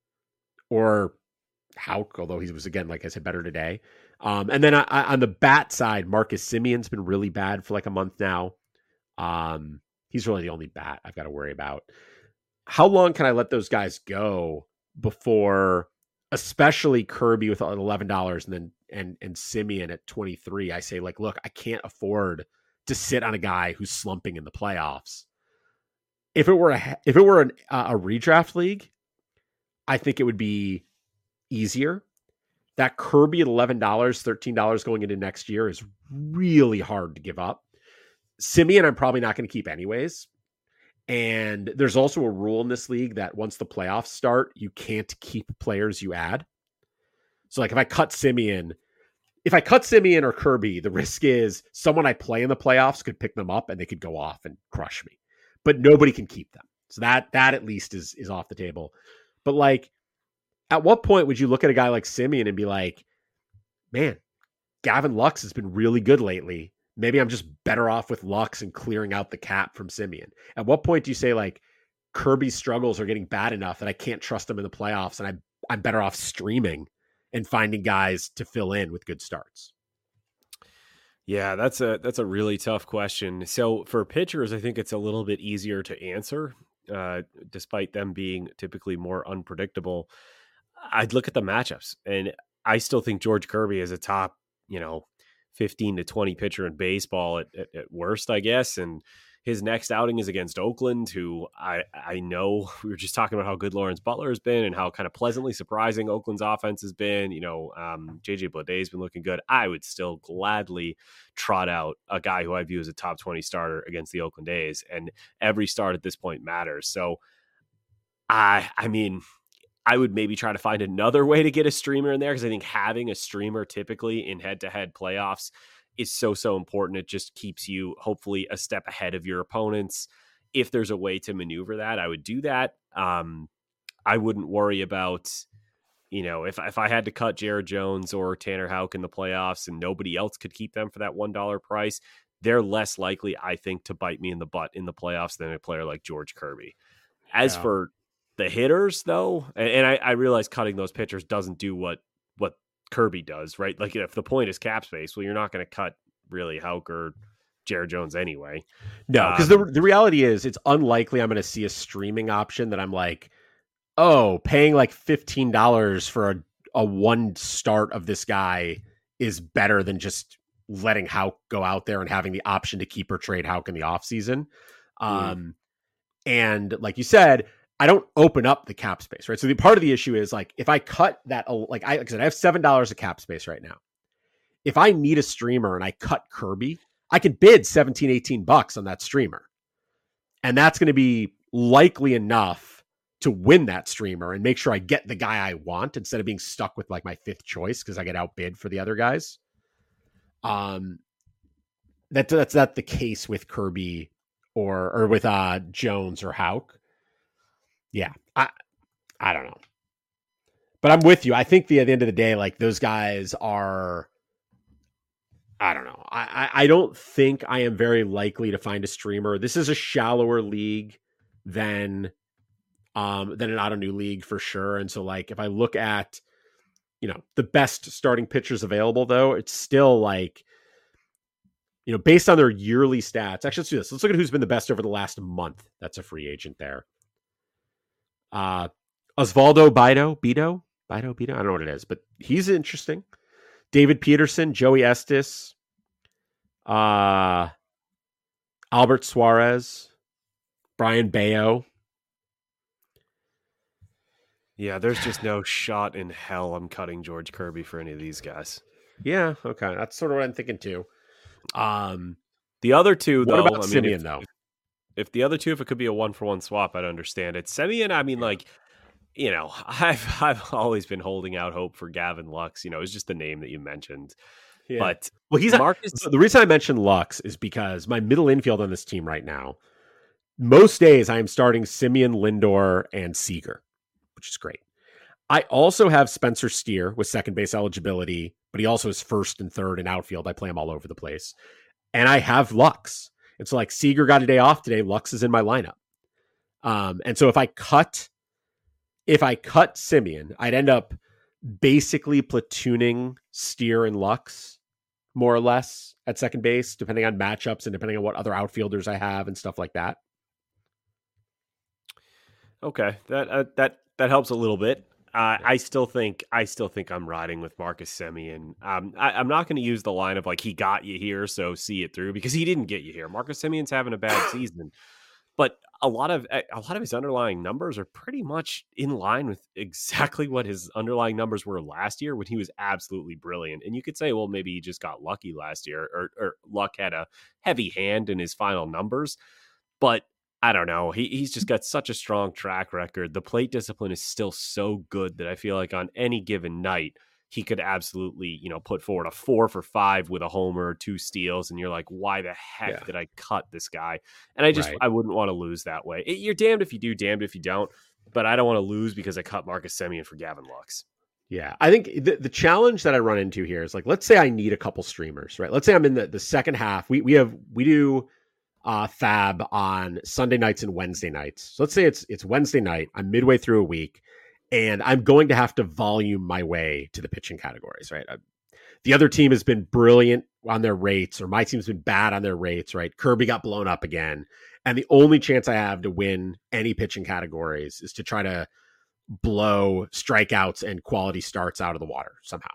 or Houck, although he was, again, like I said, better today. Um, and then I, I, on the bat side, Marcus Simeon's been really bad for like a month now. Um, he's really the only bat I've got to worry about. How long can I let those guys go before, especially Kirby with eleven dollars and then and and Simeon at twenty-three, I say, like, look, I can't afford to sit on a guy who's slumping in the playoffs. If it were a if it were an, uh, a redraft league, I think it would be easier. That Kirby at eleven dollars, thirteen dollars going into next year is really hard to give up. Simeon, I'm probably not going to keep anyways. And there's also a rule in this league that once the playoffs start, you can't keep players you add. So, like, if I cut Simeon, if I cut Simeon or Kirby, the risk is someone I play in the playoffs could pick them up and they could go off and crush me. But nobody can keep them. So that that at least is is off the table. But, like, at what point would you look at a guy like Simeon and be like, man, Gavin Lux has been really good lately. Maybe I'm just better off with Lux and clearing out the cap from Simeon. At what point do you say, like, Kirby's struggles are getting bad enough that I can't trust him in the playoffs, and I, I'm better off streaming and finding guys to fill in with good starts? Yeah, that's a that's a really tough question. So for pitchers, I think it's a little bit easier to answer, uh, despite them being typically more unpredictable. I'd look at the matchups, and I still think George Kirby is a top, you know, fifteen to twenty pitcher in baseball at, at, at worst, I guess. And his next outing is against Oakland, who I, I know we were just talking about how good Lawrence Butler has been and how kind of pleasantly surprising Oakland's offense has been. You know, um, J J Bleday's been looking good. I would still gladly trot out a guy who I view as a top twenty starter against the Oakland A's, and every start at this point matters. So I, I mean, I would maybe try to find another way to get a streamer in there, because I think having a streamer typically in head-to-head playoffs is so, so important. It just keeps you hopefully a step ahead of your opponents. If there's a way to maneuver that, I would do that. Um, I wouldn't worry about, you know, if, if I had to cut Jared Jones or Tanner Houck in the playoffs and nobody else could keep them for that one dollar price, they're less likely, I think, to bite me in the butt in the playoffs than a player like George Kirby. As yeah. for the hitters, though, and I, I realize cutting those pitchers doesn't do what what Kirby does, right? Like, if the point is cap space, well, you're not going to cut really Houck or Jared Jones anyway. No, because um, the the reality is, it's unlikely I'm going to see a streaming option that I'm like, oh, paying like fifteen dollars for a, a one start of this guy is better than just letting Houck go out there and having the option to keep or trade Houck in the offseason. Um, mm. And like you said, I don't open up the cap space, right? So the part of the issue is, like, if I cut that, like I, like I said, I have seven dollars of cap space right now. If I need a streamer and I cut Kirby, I can bid seventeen, eighteen bucks on that streamer. And that's going to be likely enough to win that streamer and make sure I get the guy I want instead of being stuck with like my fifth choice because I get outbid for the other guys. Um, that, that's not the case with Kirby or, or with uh, Jones or Houck. Yeah, I I don't know. But I'm with you. I think the, at the end of the day, like, those guys are, I don't know. I, I, I don't think I am very likely to find a streamer. This is a shallower league than, um, than an auto new league for sure. And so, like, if I look at, you know, the best starting pitchers available, though, it's still like, you know, based on their yearly stats. Actually, let's do this. Let's look at who's been the best over the last month. That's a free agent there. Uh, Osvaldo Bido, Bido, Bido, Bido. I don't know what it is, but he's interesting. David Peterson, Joey Estes, uh, Albert Suarez, Brian Bayo. Yeah, there's just no shot in hell I'm cutting George Kirby for any of these guys. Yeah, okay. That's sort of what I'm thinking too. Um, the other two, what though, about I mean, Semien, if, though? If, if the other two, if it could be a one-for-one swap, I'd understand it. Semien, I mean, yeah. like, you know, I've I've always been holding out hope for Gavin Lux. You know, it's just the name that you mentioned. Yeah. But well, he's Marcus. A, the reason I mentioned Lux is because my middle infield on this team right now, most days I am starting Semien, Lindor, and Seager, which is great. I also have Spencer Steer with second base eligibility, but he also is first and third in outfield. I play him all over the place. And I have Lux. And so like Seager got a day off today. Lux is in my lineup. Um, and so if I cut, if I cut Semien, I'd end up basically platooning Steer and Lux more or less at second base, depending on matchups and depending on what other outfielders I have and stuff like that. Okay. That, uh, that, that helps a little bit. Uh, I still think I still think I'm riding with Marcus Semien. Um, I, I'm not going to use the line of like he got you here, so see it through, because he didn't get you here. Marcus Semien's having a bad season, but a lot of a lot of his underlying numbers are pretty much in line with exactly what his underlying numbers were last year when he was absolutely brilliant. And you could say, well, maybe he just got lucky last year, or, or luck had a heavy hand in his final numbers, but I don't know. He he's just got such a strong track record. The plate discipline is still so good that I feel like on any given night, he could absolutely, you know, put forward a four for five with a homer, two steals. And you're like, why the heck yeah. did I cut this guy? And I just, right. I wouldn't want to lose that way. It, you're damned if you do, damned if you don't. But I don't want to lose because I cut Marcus Semien for Gavin Lux. Yeah, I think the, the challenge that I run into here is like, let's say I need a couple streamers, right? Let's say I'm in the, the second half. We we have, we do... Uh, Fab on Sunday nights and Wednesday nights. So let's say it's it's Wednesday night. I'm midway through a week, and I'm going to have to volume my way to the pitching categories, right? I, the other team has been brilliant on their rates, or my team's been bad on their rates, right? Kirby got blown up again, and the only chance I have to win any pitching categories is to try to blow strikeouts and quality starts out of the water somehow.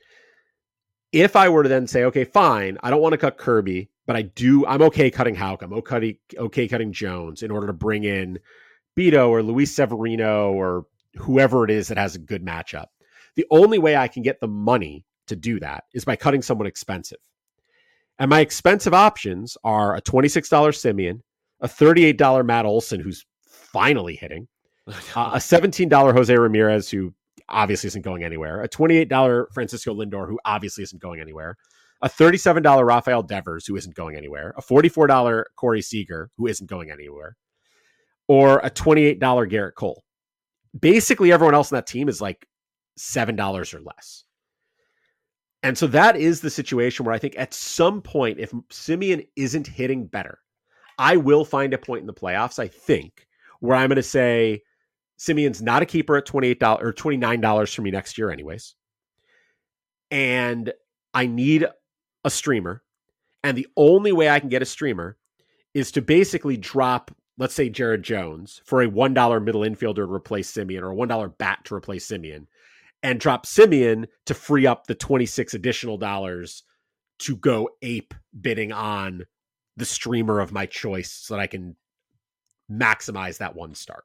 If I were to then say, okay, fine, I don't want to cut Kirby, but I do, I'm okay cutting Houck, I'm okay, okay cutting Jones in order to bring in Beto or Luis Severino or whoever it is that has a good matchup. The only way I can get the money to do that is by cutting someone expensive. And my expensive options are a twenty-six dollars Semien, a thirty-eight dollars Matt Olson, who's finally hitting, uh, a seventeen dollars Jose Ramirez, who obviously isn't going anywhere, a twenty-eight dollars Francisco Lindor, who obviously isn't going anywhere, a thirty-seven dollars Rafael Devers, who isn't going anywhere, a forty-four dollars Corey Seager, who isn't going anywhere, or a twenty-eight dollars Garrett Cole. Basically, everyone else on that team is like seven dollars or less. And so that is the situation where I think at some point, if Semien isn't hitting better, I will find a point in the playoffs, I think, where I'm going to say, Semien's not a keeper at twenty-eight dollars or twenty-nine dollars for me next year anyways. And I need a streamer. And the only way I can get a streamer is to basically drop, let's say, Jared Jones for a one dollar middle infielder to replace Semien, or a one dollar bat to replace Semien, and drop Semien to free up the twenty-six additional dollars to go ape bidding on the streamer of my choice so that I can maximize that one start.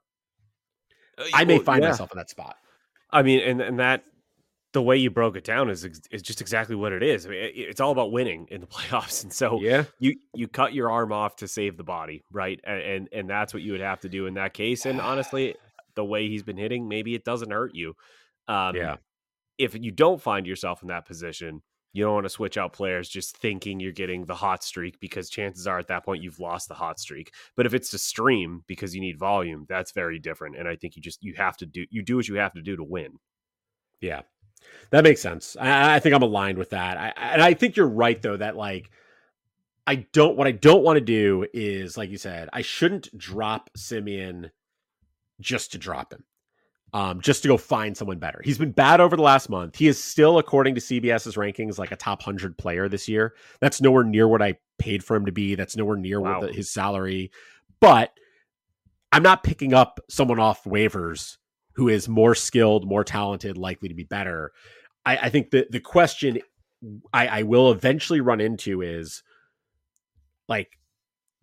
I may well, find yeah. myself in that spot. I mean, and, and that, the way you broke it down is is just exactly what it is. I mean, it, it's all about winning in the playoffs. And so yeah. you, you cut your arm off to save the body, right? And, and and that's what you would have to do in that case. And honestly, the way he's been hitting, maybe it doesn't hurt you. Um, yeah. If you don't find yourself in that position, you don't want to switch out players just thinking you're getting the hot streak, because chances are at that point you've lost the hot streak. But if it's to stream because you need volume, that's very different. And I think you just, you have to do, you do what you have to do to win. Yeah, that makes sense. I, I think I'm aligned with that. I, and I think you're right though, that like, I don't, what I don't want to do is, like you said, I shouldn't drop Semien just to drop him. Um, just to go find someone better. He's been bad over the last month. He is still, according to CBS's rankings, like a top one hundred player this year. That's nowhere near what I paid for him to be. That's nowhere near wow. what the, his salary. But I'm not picking up someone off waivers who is more skilled, more talented, likely to be better. I, I think the, the question I, I will eventually run into is, like,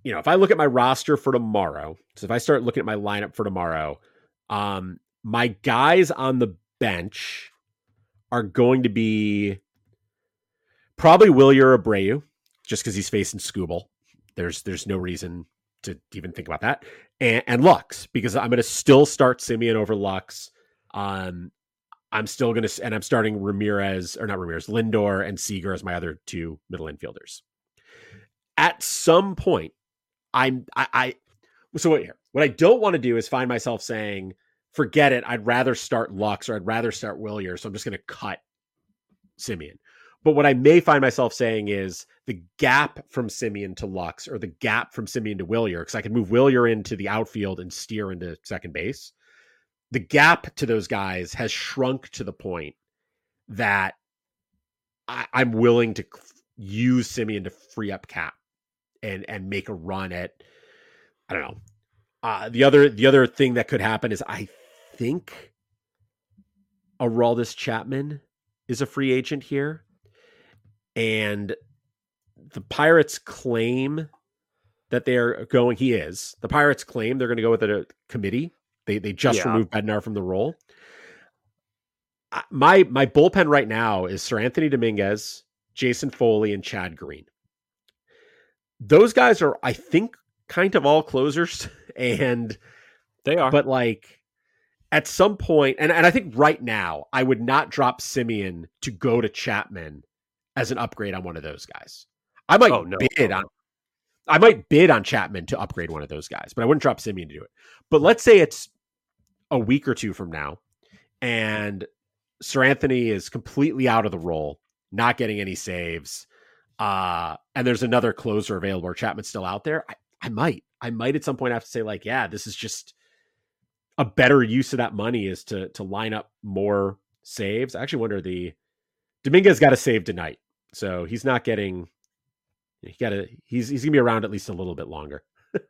you know, if I look at my roster for tomorrow, so if I start looking at my lineup for tomorrow, um, my guys on the bench are going to be probably Wilyer Abreu, just because he's facing Skubal. There's there's no reason to even think about that. And, and Lux, because I'm going to still start Semien over Lux. Um, I'm still going to, and I'm starting Ramirez, or not Ramirez, Lindor and Seager as my other two middle infielders. At some point, I'm, I, I so what here, what I don't want to do is find myself saying, forget it, I'd rather start Lux or I'd rather start Wilyer, so I'm just going to cut Semien. But what I may find myself saying is the gap from Semien to Lux, or the gap from Semien to Wilyer, because I can move Wilyer into the outfield and steer into second base. The gap to those guys has shrunk to the point that I, I'm willing to use Semien to free up cap and and make a run at, I don't know. Uh, the other the other thing that could happen is I think Aroldis Chapman is a free agent here. And the Pirates claim that they're going, he is. The Pirates claim they're going to go with a committee. They they just yeah. removed Bednar from the role. My my bullpen right now is Sir Anthony Dominguez, Jason Foley, and Chad Green. Those guys are, I think, kind of all closers. And they are. But like at some point, and, and I think right now, I would not drop Semien to go to Chapman as an upgrade on one of those guys. I might oh, no, bid no, on no. I might bid on Chapman to upgrade one of those guys, but I wouldn't drop Semien to do it. But let's say it's a week or two from now, and Sir Anthony is completely out of the role, not getting any saves, uh, and there's another closer available, or Chapman's still out there. I, I might. I might at some point have to say, like, yeah, this is just a better use of that money is to to line up more saves. I actually wonder the Dominguez got a save tonight. So he's not getting, he got to, he's, he's gonna be around at least a little bit longer.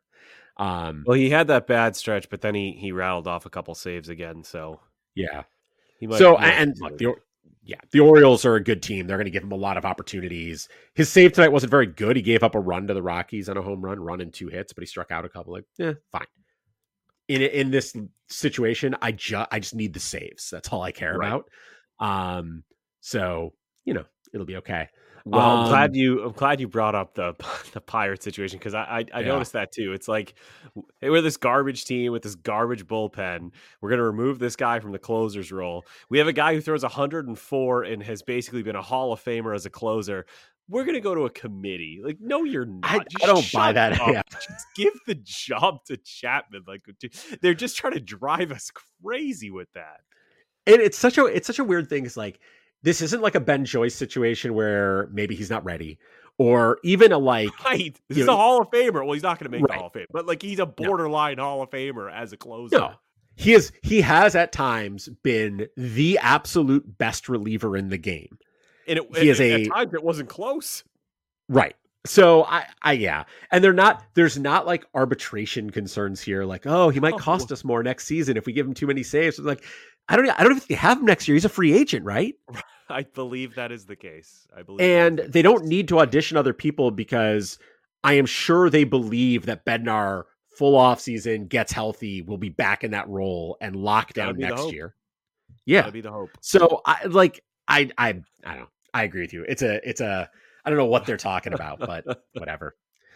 um, well, he had that bad stretch, but then he, he rattled off a couple saves again. So yeah. He might, so, and look, the, yeah, the Orioles are a good team. They're going to give him a lot of opportunities. His save tonight wasn't very good. He gave up a run to the Rockies on a home run, run and two hits, but he struck out a couple. Like, yeah, fine. In, in this situation, I just, I just need the saves. That's all I care right. about. Um, so, you know, it'll be okay. Well, um, I'm glad you. I'm glad you brought up the the Pirate situation, because I I, I yeah. noticed that too. It's like, hey, we're this garbage team with this garbage bullpen. We're going to remove this guy from the closer's role. We have a guy who throws one hundred four and has basically been a Hall of Famer as a closer. We're going to go to a committee. Like, no, you're not. I, I don't buy that. Yeah. Just give the job to Chapman. Like, they're just trying to drive us crazy with that. And it's such a it's such a weird thing. It's like, this isn't like a Ben Joyce situation where maybe he's not ready, or even a like, right. This is know, a Hall of Famer. Well, he's not going to make right. the Hall of Fame, but like he's a borderline no. Hall of Famer as a closer. No, he is. He has at times been the absolute best reliever in the game, and it, he is a at times it wasn't close. Right. So I, I, yeah, and they're not. There's not like arbitration concerns here. Like, oh, he might cost oh. us more next season if we give him too many saves. It's like, I don't. I don't know if they have him next year. He's a free agent, right? I believe that is the case. I believe, and they don't need to audition other people, because I am sure they believe that Bednar, full off season, gets healthy, will be back in that role and locked down next year. Yeah, that'd be the hope. So I like. I. I. I don't know. I agree with you. It's a. It's a. I don't know what they're talking about, but whatever.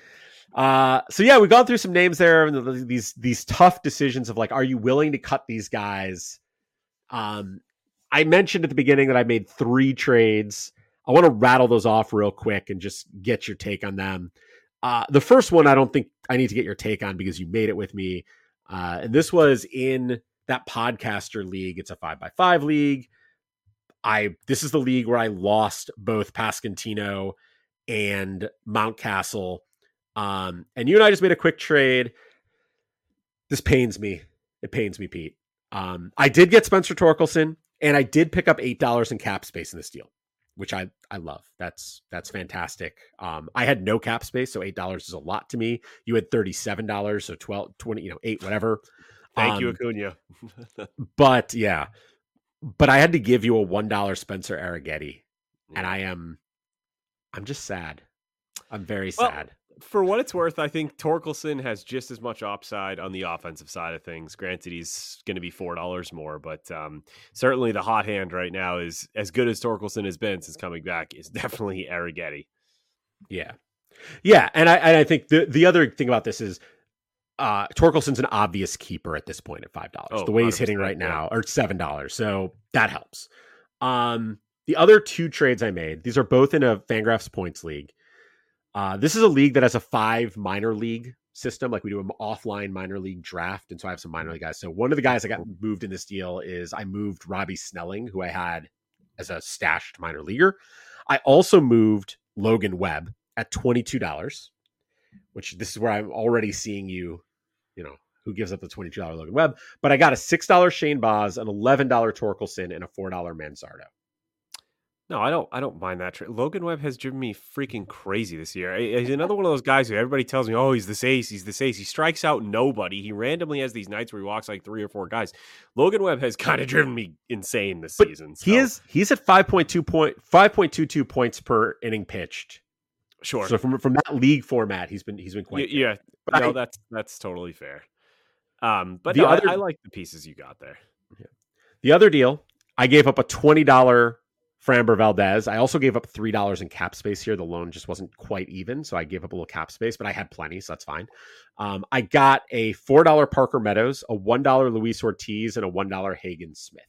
Uh, so yeah, we've gone through some names there, and these these tough decisions of like, are you willing to cut these guys? Um, I mentioned at the beginning that I made three trades. I want to rattle those off real quick and just get your take on them. Uh, the first one, I don't think I need to get your take on, because you made it with me. Uh, and this was in that podcaster league. It's a five by five league. I, this is the league where I lost both Pascantino and Mountcastle. Um, and you and I just made a quick trade. This pains me. It pains me, Pete. Um, I did get Spencer Torkelson, and I did pick up eight dollars in cap space in this deal, which I, I love. That's, that's fantastic. Um, I had no cap space, so eight dollars is a lot to me. You had thirty-seven dollars, so twelve, twenty, you know, eight, whatever. Thank um, you, Acuna. but yeah, but I had to give you a one dollar Spencer Arrighetti, yeah. and I am, I'm just sad. I'm very well, sad. For what it's worth, I think Torkelson has just as much upside on the offensive side of things. Granted, he's going to be four dollars more, but um, certainly the hot hand right now is as good as Torkelson has been since coming back is definitely Arrighetti. Yeah. Yeah. And I, and I think the, the other thing about this is uh, Torkelson's an obvious keeper at this point at five dollars. Oh, the way he's hitting right now, yeah. Or seven dollars. So that helps. Um, the other two trades I made, these are both in a Fangraphs points league. Uh, this is a league that has a five minor league system. Like we do an offline minor league draft. And so I have some minor league guys. So one of the guys I got moved in this deal is I moved Robbie Snelling, who I had as a stashed minor leaguer. I also moved Logan Webb at twenty-two dollars, which this is where I'm already seeing you, you know, who gives up the twenty-two dollars Logan Webb. But I got a six dollars Shane Baz, an eleven dollars Torkelson, and a four dollars Manzardo. No, I don't. I don't mind that trade. Logan Webb has driven me freaking crazy this year. He's another one of those guys who everybody tells me, "Oh, he's this ace. He's this ace." He strikes out nobody. He randomly has these nights where he walks like three or four guys. Logan Webb has kind of driven me insane this but season. So. He is. He's at five point two point five point two two points per inning pitched. Sure. So from from that league format, he's been he's been quite. Yeah, yeah. But no, I, that's that's totally fair. Um, but the no, other, I, I like the pieces you got there. Yeah. The other deal, I gave up a twenty dollars Framber Valdez. I also gave up three dollars in cap space here. The loan just wasn't quite even, so I gave up a little cap space, but I had plenty, so that's fine. Um, I got a four dollars Parker Meadows, a one dollar Luis Ortiz, and a one dollar Hagen Smith.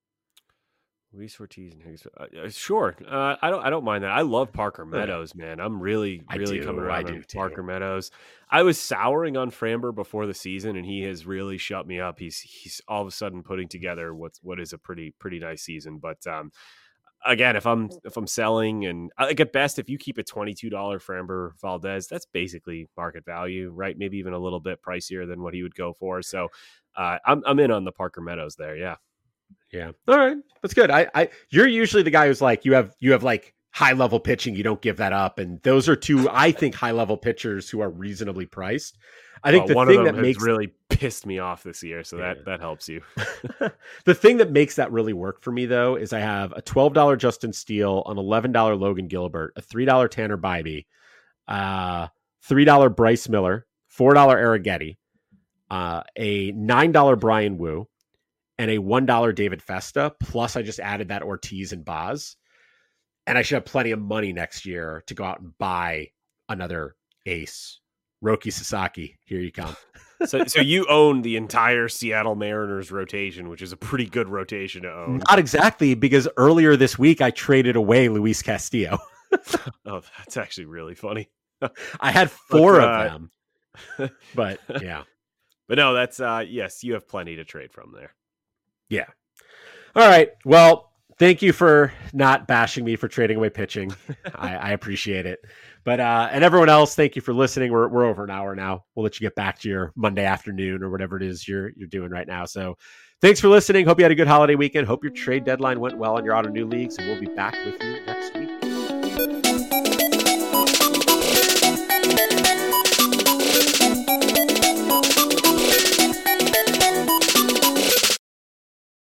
Luis Ortiz and Higgs. Uh, sure, uh, I don't. I don't mind that. I love Parker Meadows, man. I'm really, really do, coming around I on Parker Meadows. I was souring on Framber before the season, and he has really shut me up. He's he's all of a sudden putting together what's what is a pretty pretty nice season. But um, again, if I'm if I'm selling, and like at best, if you keep a twenty-two dollars Framber Valdez, that's basically market value, right? Maybe even a little bit pricier than what he would go for. So uh, I'm I'm in on the Parker Meadows there. Yeah. Yeah. All right. That's good. I, I, you're usually the guy who's like, you have, you have like high level pitching. You don't give that up. And those are two, I think, high level pitchers who are reasonably priced. I think well, the one thing of them that makes really pissed me off this year. So yeah. that, that helps you. The thing that makes that really work for me though, is I have a twelve dollars Justin Steele, an eleven dollars Logan Gilbert, a three dollars Tanner Bybee, uh, three dollars Bryce Miller, four dollars Arrighetti, uh, a nine dollars Brian Wu, and a one dollar David Festa. Plus I just added that Ortiz and Baz. And I should have plenty of money next year to go out and buy another ace. Roki Sasaki, here you come. so so you own the entire Seattle Mariners rotation, which is a pretty good rotation to own. Not exactly, because earlier this week I traded away Luis Castillo. Oh, that's actually really funny. I had four but, of uh, them. But yeah. But no, that's uh yes, you have plenty to trade from there. Yeah. All right. Well, thank you for not bashing me for trading away pitching. I, I appreciate it. But uh, and everyone else, thank you for listening. We're we're over an hour now. We'll let you get back to your Monday afternoon or whatever it is you're you're doing right now. So thanks for listening. Hope you had a good holiday weekend. Hope your trade deadline went well in your auto new leagues, and we'll be back with you next week.